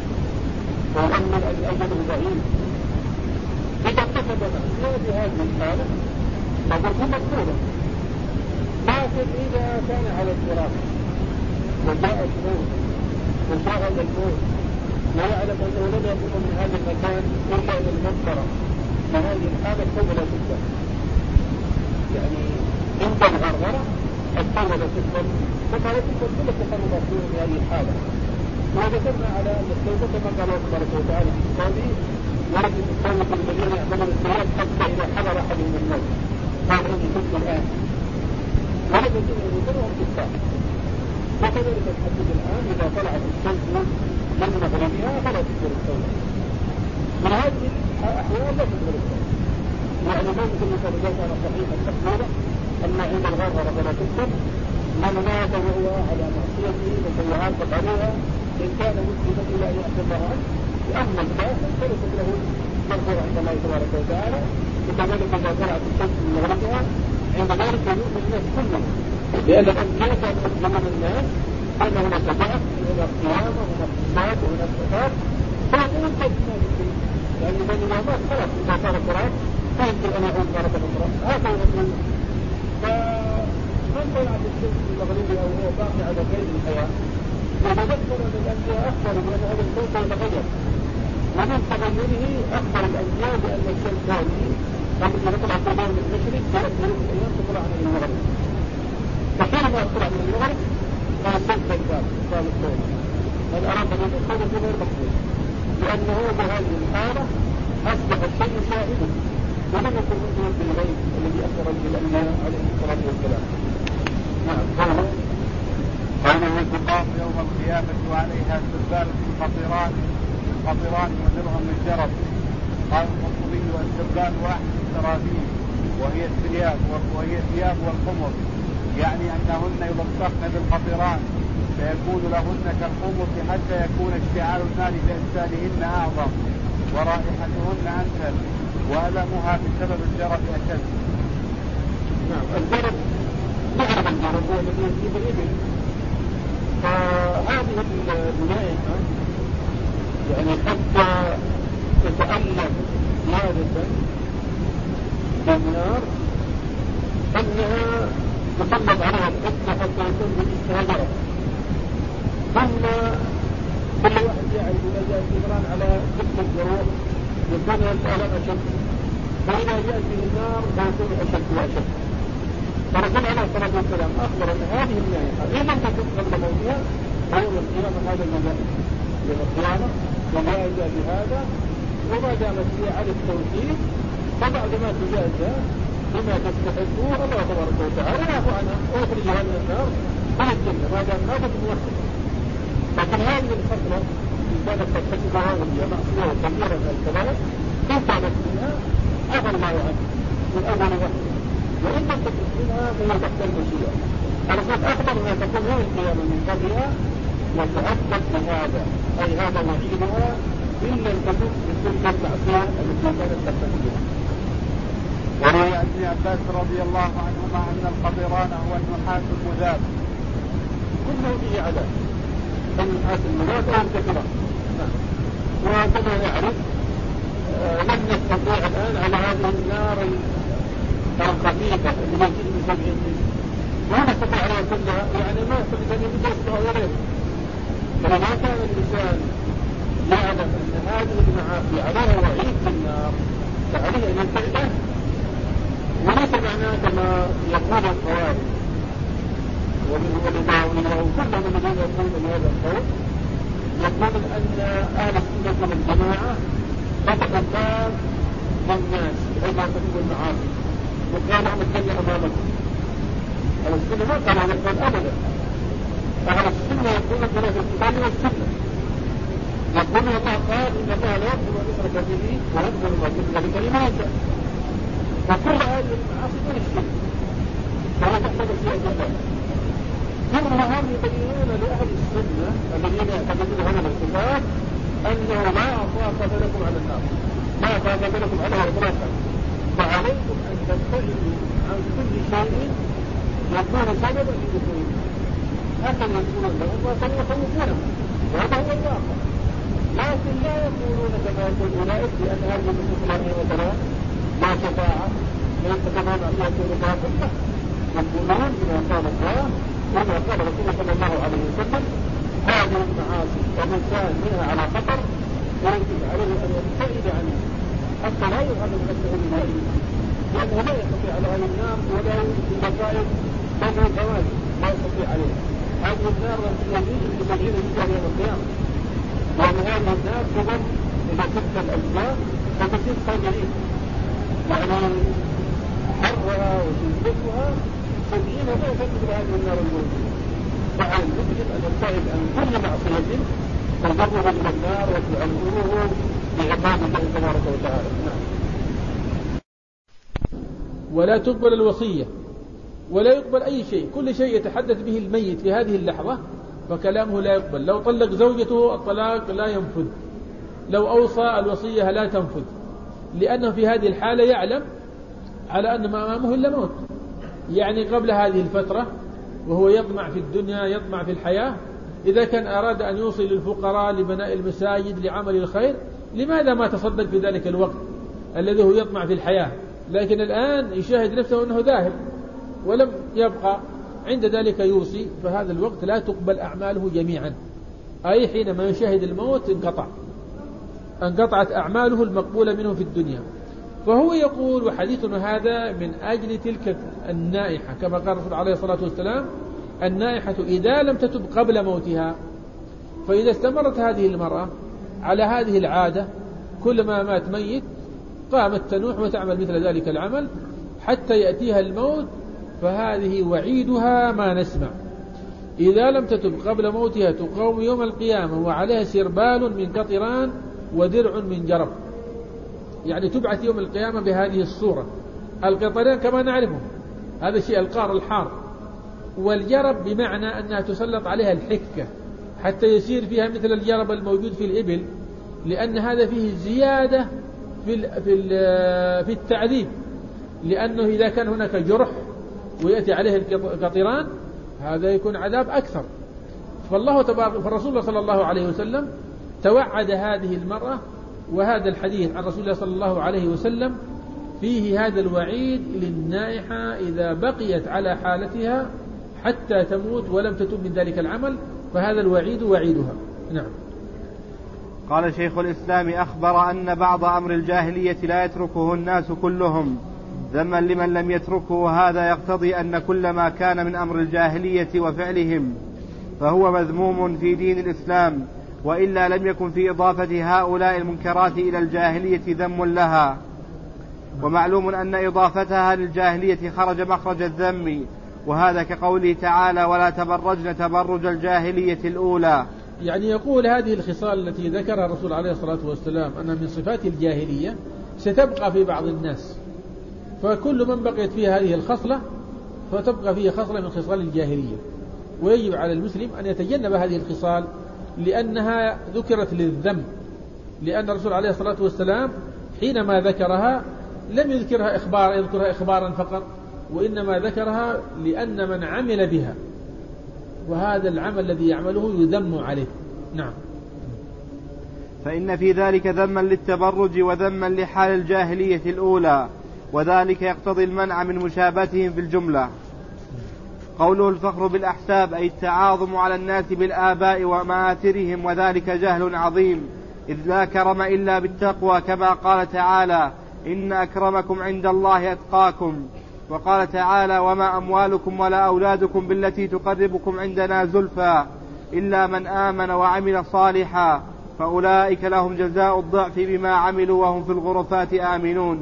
ويؤمن أن أجله ضعيف إذا اكتسب معصية بهذه الحالة فبركم مقبولة. لكن إذا كان على الفراق وجاء الموت وشاهد الموت ويعلم أنه لم يقوم من هذا المكان إلا إلى المنطرة فهذه الحالة التوبة لا تقبل. يعني عند الغرغرة التوبة لا تقبل فما لا تقبل كل التقربات في هذه الحالة. وذكرنا على أن التوبة كما قال الله تبارك وتعالى في كتابه ولكن التوبة الذين يعملون السيئات حتى إذا حضر أحدهم الموت قال إني تبت الآن ولم يكن يموتون كفار. وكذلك الحديث الآن إذا طلعت الشمس من مغربها فلا تقبل التوبة. من هذه الأحوال لا تقبل التوبة. يعني ممكن يكون إذا كان صحيحا مقبولا أما عند الغرغرة فلا تقبل. من مات وهو على معصيته وسيئات عليها إن كان مسلما إلى أن يأتي الله عنه أما الكافر فليست له مغفرة عند الله تبارك وتعالى. وكذلك إذا طلعت الشمس من مغربها عند ذلك يؤمن الناس كلهم لأن الأنبياء كانوا يخبرون الناس أن هناك بعث وهناك قيامة وهناك صفات وهناك صفات فيقولون كيف يعني من الإمامات خلاص إذا صار القرآن فيمكن أن يعود مرة أخرى هذا يقول. فمن طلعت الشمس من مغربها وهو باقي على قيد الحياة وتذكر أن الأنبياء أخبروا بأن هذا الكون سيتغير ومن تغيره أخبر الأنبياء بأن الشمس هذه التي تطلع قدام من المشرق تأثر من الأيام تطلع من المغرب. فحينما تطلع من المغرب فالشمس الباب باب الكون. هذا أراد أن يكون غير مقبول لأنه بهذه الحالة أصبح الشيء شاهدا ولم يكن منه بالغيب الذي أخبر به الأنبياء عليه الصلاة والسلام. نعم. قوله قوله تقام يوم القيامة وعليها سربال من قطران من قطران ودرهم من جرب. قال القرطبي السربال واحد السرابيل وهي الثياب وهي الثياب والخمر يعني أنهن يلصقن بالقطران فيكون لهن كالخمر حتى يكون اشتعال النار في أجسادهن أعظم ورائحتهن أنفل وألمها بسبب الجرب أشد. نعم. الجرب نعم الجرب هو الذي يجيب الإبل. فهذه الملائكة يعني حتى تتألم زيادة بالنار أنها تسلط عليها الحكمة حتى يكون بجسها جرب. ثم كل واحد يعرف إذا جاء الجبران على جسم الجروح يكون الألم أشد فإذا جاءت به النار فيكون أشد وأشد. فرسول عليه الصلاة والسلام أخبر أن هذه النائحة إن لم تكن قبل موتها فيوم القيامة هذا الجزاء يوم القيامة وجاء بهذا وما دامت هي على التوحيد فبعد ما تجازى بما تستحقه الله تبارك وتعالى يعفو عنها ويخرجها من النار من الجنة ما دام ماتت موحدة. لكن هذه الفترة إن كانت ترتكبها وهي معصية كبيرة من الكبائر إن كانت منها عفى الله عنها من أول وحده وإن لم تكن منها فهي تحت المشيئة. الرسول أخبر أنها تكون يوم القيامة من قبلها وتؤكد بهذا أي هذا وعيدها إن لم تكن من تلك المعصية التي كانت ترتكبها. وروي عن ابن عباس رضي الله عنهما أن القطران هو النحاس المذاب. كله فيه عذاب النحاس المذاب أو الكثرة. وكما نعرف آه لم نستطيع الآن على هذه النار الخفيفة اللي يجب من سبعين جزء ما نستطيع عليها كلها يعني ما نستطيع أن يجب غيره. فلما كان الإنسان يعلم أن هذه المعاصي عليها وعيد في النار فعليه أن يبتعد وليس معناه كما يقول الخوارج ومن ولداويه وكل الذين يقولون بهذا القول يقول أن أهل السنة والجماعة فتحوا الباب للناس بحيث لا تكون المعاصي وقالوا أن الجنة أمامكم. أهل السنة ما قالوا هذا القول أبدا. أهل السنة يقولون بلا في الكتاب والسنة، يقولون الله قال إن الله لا يغفر أن يشرك به ويغفر ما دون ذلك لمن يشاء. فكل هذه المعاصي من الشرك ولا تحتاج شيئا جدا. كلهم يبينون لأهل السنة الذين يعتقدون هذا الكتاب أنه لا طاقة لكم على النار، لا طاقة لكم على إطلاقا، فعليكم أن تبتعدوا عن كل شيء يكون سببا لدخولكم. هكذا يقولون لهم وكانوا يخوفونهم، وهذا هو الواقع. لكن لا يقولون كما يقول أولئك بأن هذه النصوص مثلا لا شفاعة ليس كما فيها كل باطل، يقولون بما قال الله وما قال رسول صلى الله عليه وسلم هذه المعاصي والإنسان منها على خطر ويجب عليه أن يبتعد عنها حتى لا يعرض نفسه للنار، لأنه لا يستطيع على هذه النار وله المصائب تجري الحوادث لا يستطيع عليها. هذه النار التي يجب لتغيير الإنسان يوم القيامة، وأن هذه النار تضم إلى تلك الأجزاء فتصير صابرين، يعني حرها وشدتها سبعين ضعفا مثل هذه النار الموجودة. فعلى المسلم أن يبتعد عن كل معصية تجره إلى النار وتعلمه بعباد الله تبارك وتعالى. ولا تقبل الوصية ولا يقبل أي شيء، كل شيء يتحدث به الميت في هذه اللحظة فكلامه لا يقبل. لو طلق زوجته الطلاق لا ينفذ، لو أوصى الوصية لا تنفذ، لأنه في هذه الحالة يعلم على أن ما أمامه إلا موت. يعني قبل هذه الفترة وهو يطمع في الدنيا يطمع في الحياة، إذا كان أراد أن يوصي للفقراء لبناء المساجد لعمل الخير لماذا ما تصدق في ذلك الوقت الذي هو يطمع في الحياة؟ لكن الآن يشاهد نفسه أنه ذاهب ولم يبقى عند ذلك يوصي، فهذا الوقت لا تقبل أعماله جميعا، أي حينما يشاهد الموت انقطع انقطعت أعماله المقبولة منه في الدنيا. فهو يقول وحديثنا هذا من أجل تلك النائحة، كما قال الرسول عليه الصلاة والسلام النائحة إذا لم تتب قبل موتها. فإذا استمرت هذه المرأة على هذه العادة كلما مات ميت قامت تنوح وتعمل مثل ذلك العمل حتى يأتيها الموت، فهذه وعيدها ما نسمع. إذا لم تتب قبل موتها تقوم يوم القيامة وعليها سربال من قطران ودرع من جرب، يعني تبعث يوم القيامة بهذه الصورة. القطران كما نعرفه هذا الشيء القار الحار، والجرب بمعنى أنها تسلط عليها الحكة حتى يصير فيها مثل الجرب الموجود في الإبل، لأن هذا فيه زيادة في في في التعذيب، لأنه إذا كان هناك جرح ويأتي عليه القطران هذا يكون عذاب أكثر. فالله تبارك فالرسول صلى الله عليه وسلم توعد هذه المرأة، وهذا الحديث عن رسول الله صلى الله عليه وسلم فيه هذا الوعيد للنائحة إذا بقيت على حالتها حتى تموت ولم تتب من ذلك العمل، فهذا الوعيد وعيدها. نعم. قال شيخ الإسلام أخبر أن بعض أمر الجاهلية لا يتركه الناس كلهم ذما لمن لم يتركه، وهذا يقتضي أن كل ما كان من أمر الجاهلية وفعلهم فهو مذموم في دين الإسلام، وإلا لم يكن في إضافة هؤلاء المنكرات إلى الجاهلية ذم لها. ومعلوم أن إضافتها للجاهلية خرج مخرج الذم، وهذا كقوله تعالى ولا تبرجن تبرج الجاهلية الأولى. يعني يقول هذه الخصال التي ذكرها الرسول عليه الصلاة والسلام أنها من صفات الجاهلية ستبقى في بعض الناس، فكل من بقيت فيه هذه الخصلة فتبقى فيه خصلة من خصال الجاهلية، ويجب على المسلم أن يتجنب هذه الخصال لأنها ذكرت للذم، لأن الرسول عليه الصلاة والسلام حينما ذكرها لم يذكرها إخبار يذكرها إخبارا فقط، وإنما ذكرها لأن من عمل بها وهذا العمل الذي يعمله يذم عليه. نعم. فإن في ذلك ذما للتبرج وذما لحال الجاهلية الأولى، وذلك يقتضي المنع من مشابهتهم في الجملة. قوله الفخر بالأحساب أي التعاظم على الناس بالآباء ومآثرهم، وذلك جهل عظيم، إذ لا كرم إلا بالتقوى، كما قال تعالى إن أكرمكم عند الله أتقاكم. وقال تعالى وما أموالكم ولا أولادكم بالتي تقربكم عندنا زلفى إلا من آمن وعمل صالحا فأولئك لهم جزاء الضعف بما عملوا وهم في الغرفات آمنون.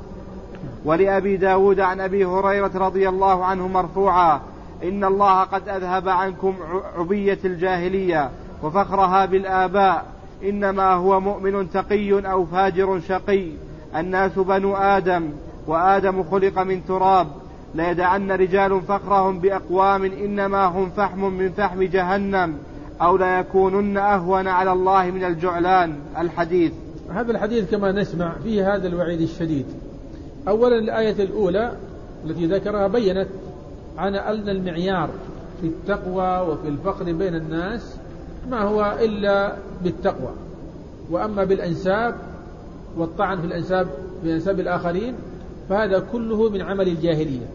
ولأبي داود عن أبي هريرة رضي الله عنه مرفوعا إن الله قد أذهب عنكم عبية الجاهلية وفخرها بالآباء إنما هو مؤمن تقي أو فاجر شقي الناس بنو آدم وآدم خلق من تراب ليدعن رجال فخرهم بأقوام إنما هم فحم من فحم جهنم أو ليكونن أهون على الله من الجعلان. الحديث. هذا الحديث كما نسمع فيه هذا الوعيد الشديد. أولا الآية الأولى التي ذكرها بيّنت عن أن المعيار في التقوى وفي الفخر بين الناس ما هو إلا بالتقوى، وأما بالأنساب والطعن في الأنساب في أنساب الآخرين فهذا كله من عمل الجاهلية.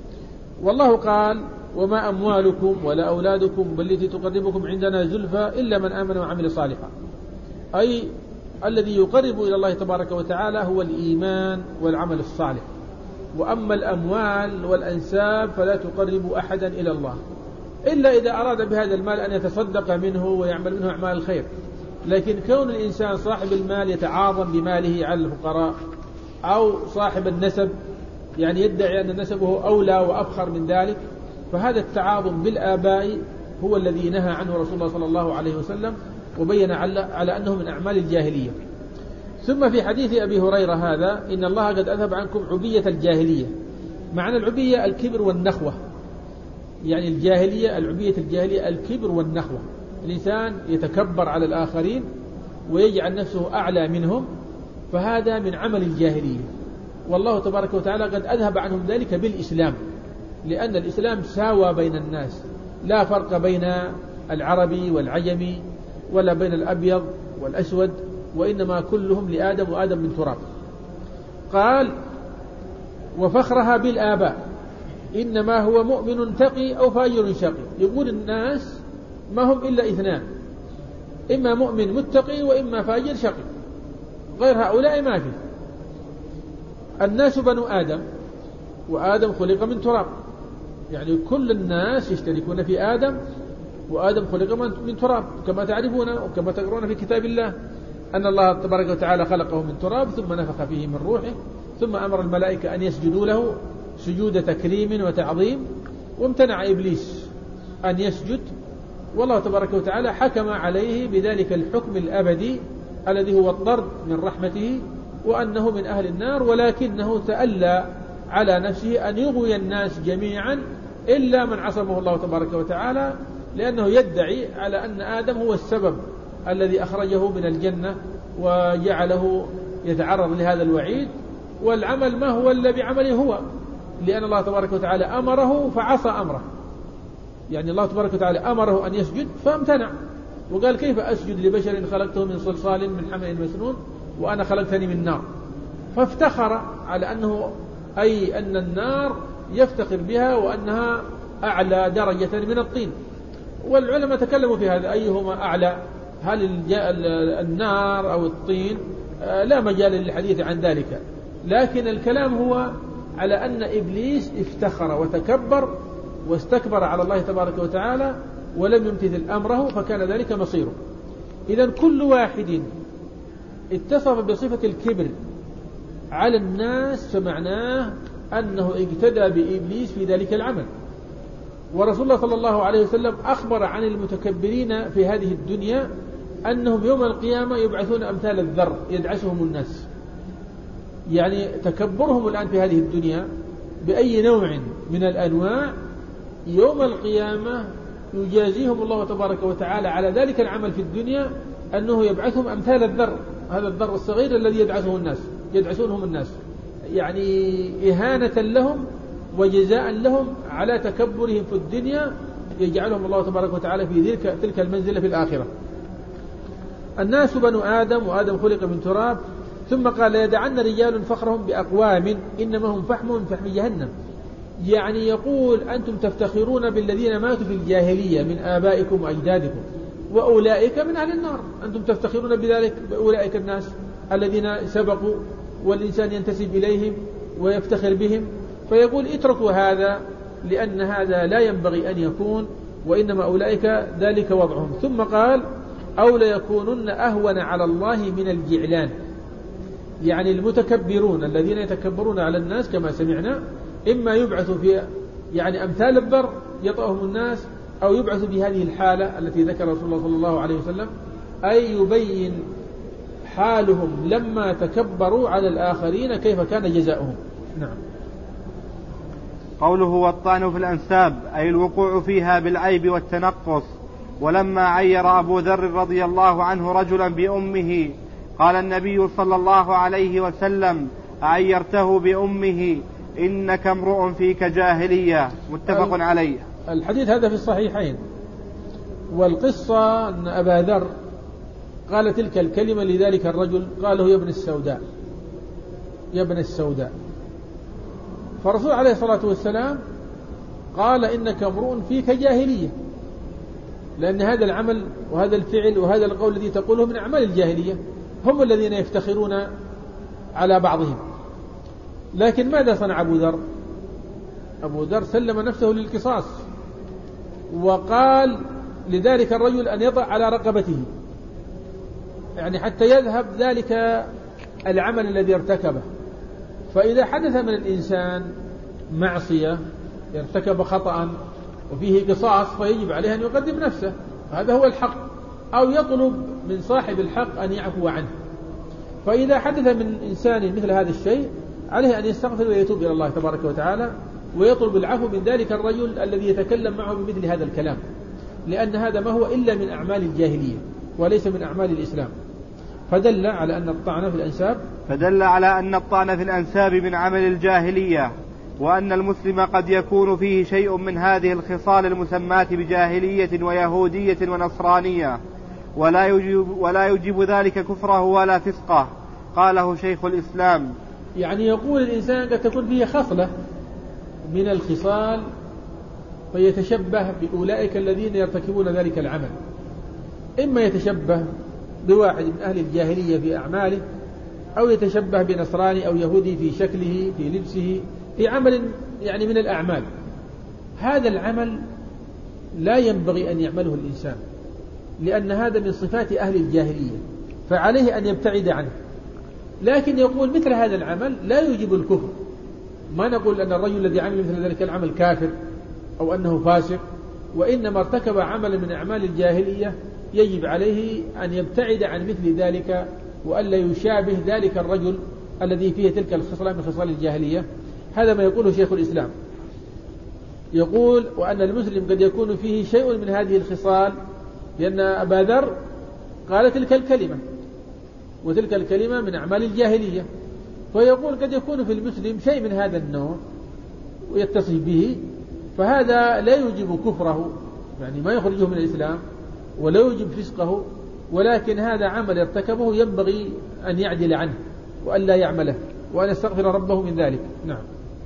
والله قال وما أموالكم ولا أولادكم بالتي تقربكم عندنا زلفى إلا من آمن وعمل صالحا، أي الذي يقرب إلى الله تبارك وتعالى هو الإيمان والعمل الصالح، وأما الأموال والأنساب فلا تقرب أحدا إلى الله إلا إذا أراد بهذا المال أن يتصدق منه ويعمل منه أعمال الخير. لكن كون الإنسان صاحب المال يتعاظم بماله على الفقراء أو صاحب النسب يعني يدعي أن نسبه أولى وأفخر من ذلك، فهذا التعاظم بالآباء هو الذي نهى عنه رسول الله صلى الله عليه وسلم وبين على أنه من أعمال الجاهلية. ثم في حديث أبي هريرة هذا إن الله قد أذهب عنكم عبية الجاهلية. معنى العبية الكبر والنخوة، يعني الجاهلية العبية الجاهلية الكبر والنخوة، الإنسان يتكبر على الآخرين ويجعل نفسه أعلى منهم، فهذا من عمل الجاهلية. والله تبارك وتعالى قد أذهب عنهم ذلك بالإسلام، لأن الإسلام ساوى بين الناس، لا فرق بين العربي والعجمي ولا بين الأبيض والأسود، وإنما كلهم لآدم وآدم من تراب. قال وفخرها بالآباء إنما هو مؤمن تقي أو فاجر شقي. يقول الناس ما هم إلا اثنان، إما مؤمن متقي وإما فاجر شقي، غير هؤلاء ما في. الناس بنو آدم وآدم خلق من تراب، يعني كل الناس يشتركون في آدم، وآدم خلق من تراب كما تعرفون وكما تقرون في كتاب الله أن الله تبارك وتعالى خلقه من تراب ثم نفخ فيه من روحه ثم أمر الملائكة أن يسجدوا له سجود تكريم وتعظيم، وامتنع إبليس أن يسجد، والله تبارك وتعالى حكم عليه بذلك الحكم الأبدي الذي هو الطرد من رحمته وأنه من أهل النار، ولكنه تألى على نفسه أن يغوي الناس جميعا إلا من عصمه الله تبارك وتعالى، لأنه يدعي على أن آدم هو السبب الذي أخرجه من الجنة وجعله يتعرض لهذا الوعيد، والعمل ما هو إلا بعمله هو، لأن الله تبارك وتعالى أمره فعصى أمره. يعني الله تبارك وتعالى أمره أن يسجد فامتنع وقال كيف أسجد لبشر خلقته من صلصال من حمأ مسنون وأنا خلقتني من نار، فافتخر على أنه أي أن النار يفتخر بها وأنها أعلى درجة من الطين. والعلماء تكلموا في هذا أيهما أعلى، هل النار أو الطين؟ لا مجال للحديث عن ذلك، لكن الكلام هو على أن إبليس افتخر وتكبر واستكبر على الله تبارك وتعالى ولم يمتثل أمره فكان ذلك مصيره. إذن كل واحد اتصف بصفة الكبر على الناس فمعناه أنه اقتدى بإبليس في ذلك العمل. ورسول الله صلى الله عليه وسلم أخبر عن المتكبرين في هذه الدنيا أنهم يوم القيامة يبعثون أمثال الذر يدعسهم الناس، يعني تكبرهم الآن في هذه الدنيا بأي نوع من الأنواع يوم القيامة يجازيهم الله تبارك وتعالى على ذلك العمل في الدنيا أنه يبعثهم أمثال الذر، هذا الذر الصغير الذي يدعسه الناس يدعسونهم الناس، يعني إهانة لهم وجزاء لهم على تكبرهم في الدنيا يجعلهم الله تبارك وتعالى في تلك المنزلة في الآخرة. الناس بنو آدم وآدم خلق من تراب. ثم قال يدعن رجال فخرهم بأقوام إنما هم فحم من فحم جهنم، يعني يقول أنتم تفتخرون بالذين ماتوا في الجاهلية من آبائكم وأجدادكم وأولئك من أهل النار، أنتم تفتخرون بذلك بأولئك الناس الذين سبقوا والإنسان ينتسب إليهم ويفتخر بهم، فيقول اتركوا هذا لأن هذا لا ينبغي أن يكون، وإنما أولئك ذلك وضعهم. ثم قال أو ليكونن أهون على الله من الجعلان، يعني المتكبرون الذين يتكبرون على الناس كما سمعنا إما يبعثوا في يعني أمثال الذر يطأهم الناس، أو يبعث بهذه الحالة التي ذكر رسول الله صلى الله عليه وسلم، أي يبين حالهم لما تكبروا على الآخرين كيف كان جزاؤهم. نعم. قوله والطعن في الأنساب أي الوقوع فيها بالعيب والتنقص. ولما عير أبو ذر رضي الله عنه رجلا بأمه قال النبي صلى الله عليه وسلم أعيرته بأمه إنك امرؤ فيك جاهلية، متفق عليه. الحديث هذا في الصحيحين. والقصة أن أبا ذر قال تلك الكلمة لذلك الرجل، قاله يا ابن السوداء يا ابن السوداء فالرسول عليه الصلاة والسلام قال إنك امرؤ فيك جاهلية، لأن هذا العمل وهذا الفعل وهذا القول الذي تقوله من أعمال الجاهلية، هم الذين يفتخرون على بعضهم. لكن ماذا صنع أبو ذر؟ أبو ذر سلم نفسه للقصاص، وقال لذلك الرجل أن يضع على رقبته، يعني حتى يذهب ذلك العمل الذي ارتكبه. فإذا حدث من الإنسان معصية ارتكب خطأ وفيه قصاص فيجب عليه أن يقدم نفسه، هذا هو الحق، أو يطلب من صاحب الحق أن يعفو عنه. فإذا حدث من إنسان مثل هذا الشيء عليه أن يستغفر ويتوب إلى الله تبارك وتعالى ويطلب العفو من ذلك الرجل الذي يتكلم معه بمثل هذا الكلام، لأن هذا ما هو إلا من أعمال الجاهلية وليس من أعمال الإسلام. فدل على أن الطعن في الأنساب فدل على أن الطعن في الأنساب من عمل الجاهلية، وأن المسلم قد يكون فيه شيء من هذه الخصال المسماة بجاهلية ويهودية ونصرانية، ولا يجب, ولا يجب ذلك كفره ولا فسقه. قاله شيخ الإسلام. يعني يقول الإنسان قد تكون فيه خصلة من الخصال فيتشبه بأولئك الذين يرتكبون ذلك العمل، إما يتشبه بواحد من أهل الجاهلية في أعماله، أو يتشبه بنصراني أو يهودي في شكله في لبسه في عمل يعني من الأعمال. هذا العمل لا ينبغي أن يعمله الإنسان، لأن هذا من صفات أهل الجاهلية فعليه أن يبتعد عنه. لكن يقول مثل هذا العمل لا يوجب الكفر، ما نقول أن الرجل الذي عمل مثل ذلك العمل كافر أو أنه فاسق، وإنما ارتكب عمل من أعمال الجاهلية يجب عليه أن يبتعد عن مثل ذلك وألا يشابه ذلك الرجل الذي فيه تلك الخصلة من خصال الجاهلية. هذا ما يقوله شيخ الإسلام، يقول وأن المسلم قد يكون فيه شيء من هذه الخصال، لأن أبا ذر قال تلك الكلمة وتلك الكلمة من أعمال الجاهلية، فيقول قد يكون في المسلم شيء من هذا النوع ويتصف به، فهذا لا يوجب كفره، يعني ما يخرجه من الإسلام ولا يوجب فسقه، ولكن هذا عمل ارتكبه ينبغي أن يعدل عنه وأن لا يعمله وأن يستغفر ربه من ذلك. نعم.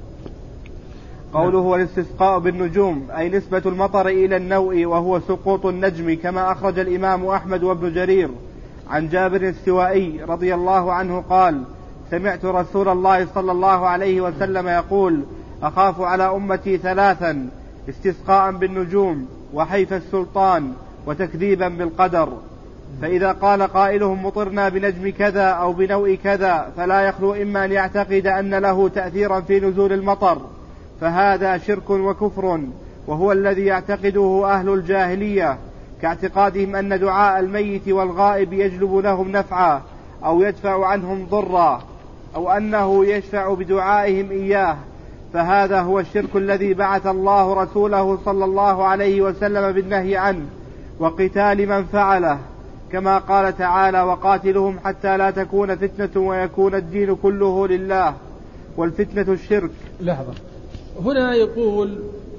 قوله والاستسقاء بالنجوم أي نسبة المطر إلى النوء وهو سقوط النجم، كما أخرج الإمام أحمد وابن جرير عن جابر السوائي رضي الله عنه قال سمعت رسول الله صلى الله عليه وسلم يقول أخاف على أمتي ثلاثا: استسقاء بالنجوم، وحيف السلطان، وتكذيبا بالقدر. فإذا قال قائلهم مطرنا بنجم كذا أو بنوء كذا فلا يخلو إما أن يعتقد أن له تأثيرا في نزول المطر، فهذا شرك وكفر، وهو الذي يعتقده أهل الجاهلية، كاعتقادهم أن دعاء الميت والغائب يجلب لهم نفعا أو يدفع عنهم ضرا، أو أنه يشفع بدعائهم إياه، فهذا هو الشرك الذي بعث الله رسوله صلى الله عليه وسلم بالنهي عنه وقتال من فعله، كما قال تعالى وقاتلهم حتى لا تكون فتنة ويكون الدين كله لله، والفتنة الشرك. لحظة، هنا يقول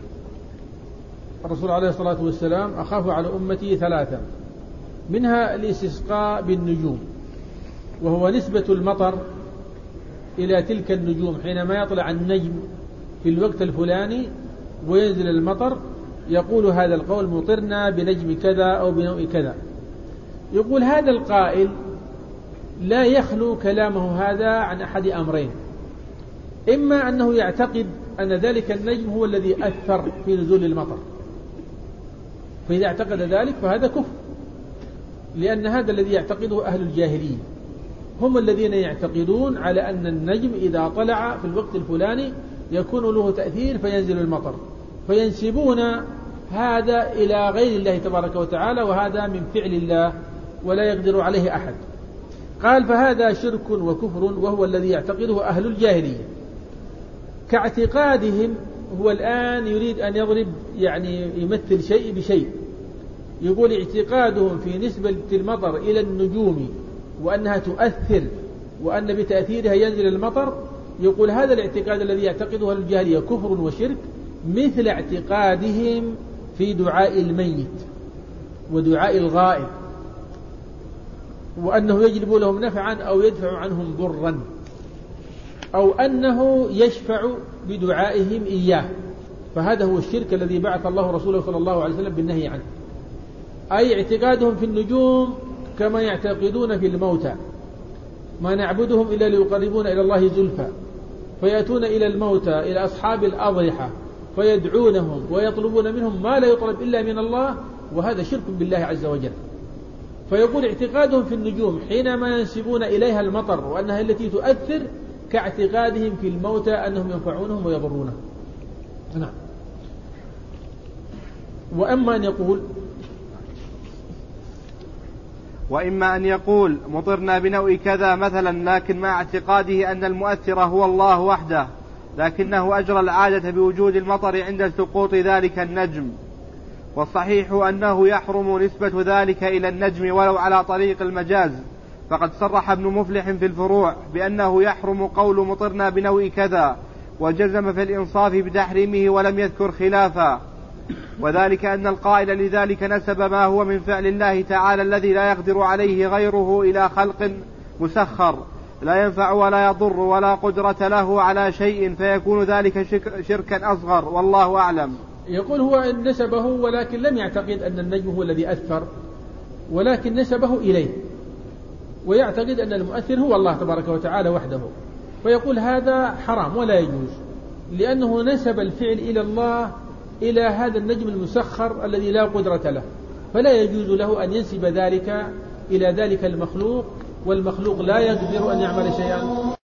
الرسول عليه الصلاة والسلام أخاف على أمتي ثلاثة، منها الاستسقاء بالنجوم، وهو نسبة المطر إلى تلك النجوم، حينما يطلع النجم في الوقت الفلاني وينزل المطر يقول هذا القول مطرنا بنجم كذا أو بنوء كذا. يقول هذا القائل لا يخلو كلامه هذا عن أحد أمرين: إما أنه يعتقد أن ذلك النجم هو الذي أثر في نزول المطر، فإذا اعتقد ذلك فهذا كفر، لأن هذا الذي يعتقده أهل الجاهلية، هم الذين يعتقدون على أن النجم إذا طلع في الوقت الفلاني يكون له تأثير فينزل المطر، فينسبون هذا إلى غير الله تبارك وتعالى، وهذا من فعل الله ولا يقدر عليه أحد. قال فهذا شرك وكفر، وهو الذي يعتقده أهل الجاهلية كاعتقادهم. هو الآن يريد أن يضرب يعني يمثل شيء بشيء، يقول اعتقادهم في نسبة المطر إلى النجوم وأنها تؤثر وأن بتأثيرها ينزل المطر، يقول هذا الاعتقاد الذي يعتقده الجاهلية كفر وشرك، مثل اعتقادهم في دعاء الميت ودعاء الغائب، وأنه يجلب لهم نفعا أو يدفع عنهم ضرا، أو أنه يشفع بدعائهم إياه، فهذا هو الشرك الذي بعث الله رسوله صلى الله عليه وسلم بالنهي عنه. أي اعتقادهم في النجوم كما يعتقدون في الموتى، ما نعبدهم إلا ليقربون إلى الله زلفى، فيأتون إلى الموتى إلى أصحاب الأضرحة فيدعونهم ويطلبون منهم ما لا يطلب إلا من الله، وهذا شرك بالله عز وجل. فيقول اعتقادهم في النجوم حينما ينسبون إليها المطر وأنها التي تؤثر كاعتقادهم في الموتى أنهم ينفعونهم ويضرونهم. نعم. وأما أن يقول وإما أن يقول مطرنا بنوء كذا مثلا، لكن مع اعتقاده أن المؤثر هو الله وحده، لكنه أجرى العادة بوجود المطر عند سقوط ذلك النجم. والصحيح أنه يحرم نسبة ذلك إلى النجم ولو على طريق المجاز، فقد صرح ابن مفلح في الفروع بأنه يحرم قول مطرنا بنوء كذا، وجزم في الإنصاف بتحريمه ولم يذكر خلافا، وذلك أن القائل لذلك نسب ما هو من فعل الله تعالى الذي لا يقدر عليه غيره إلى خلق مسخر لا ينفع ولا يضر ولا قدرة له على شيء، فيكون ذلك شركا أصغر، والله أعلم. يقول هو نسبه ولكن لم يعتقد أن النجم هو الذي أثر، ولكن نسبه إليه، ويعتقد أن المؤثر هو الله تبارك وتعالى وحده، فيقول هذا حرام ولا يجوز، لأنه نسب الفعل إلى الله إلى هذا النجم المسخر الذي لا قدرة له، فلا يجوز له أن ينسب ذلك إلى ذلك المخلوق، والمخلوق لا يقدر أن يعمل شيئا.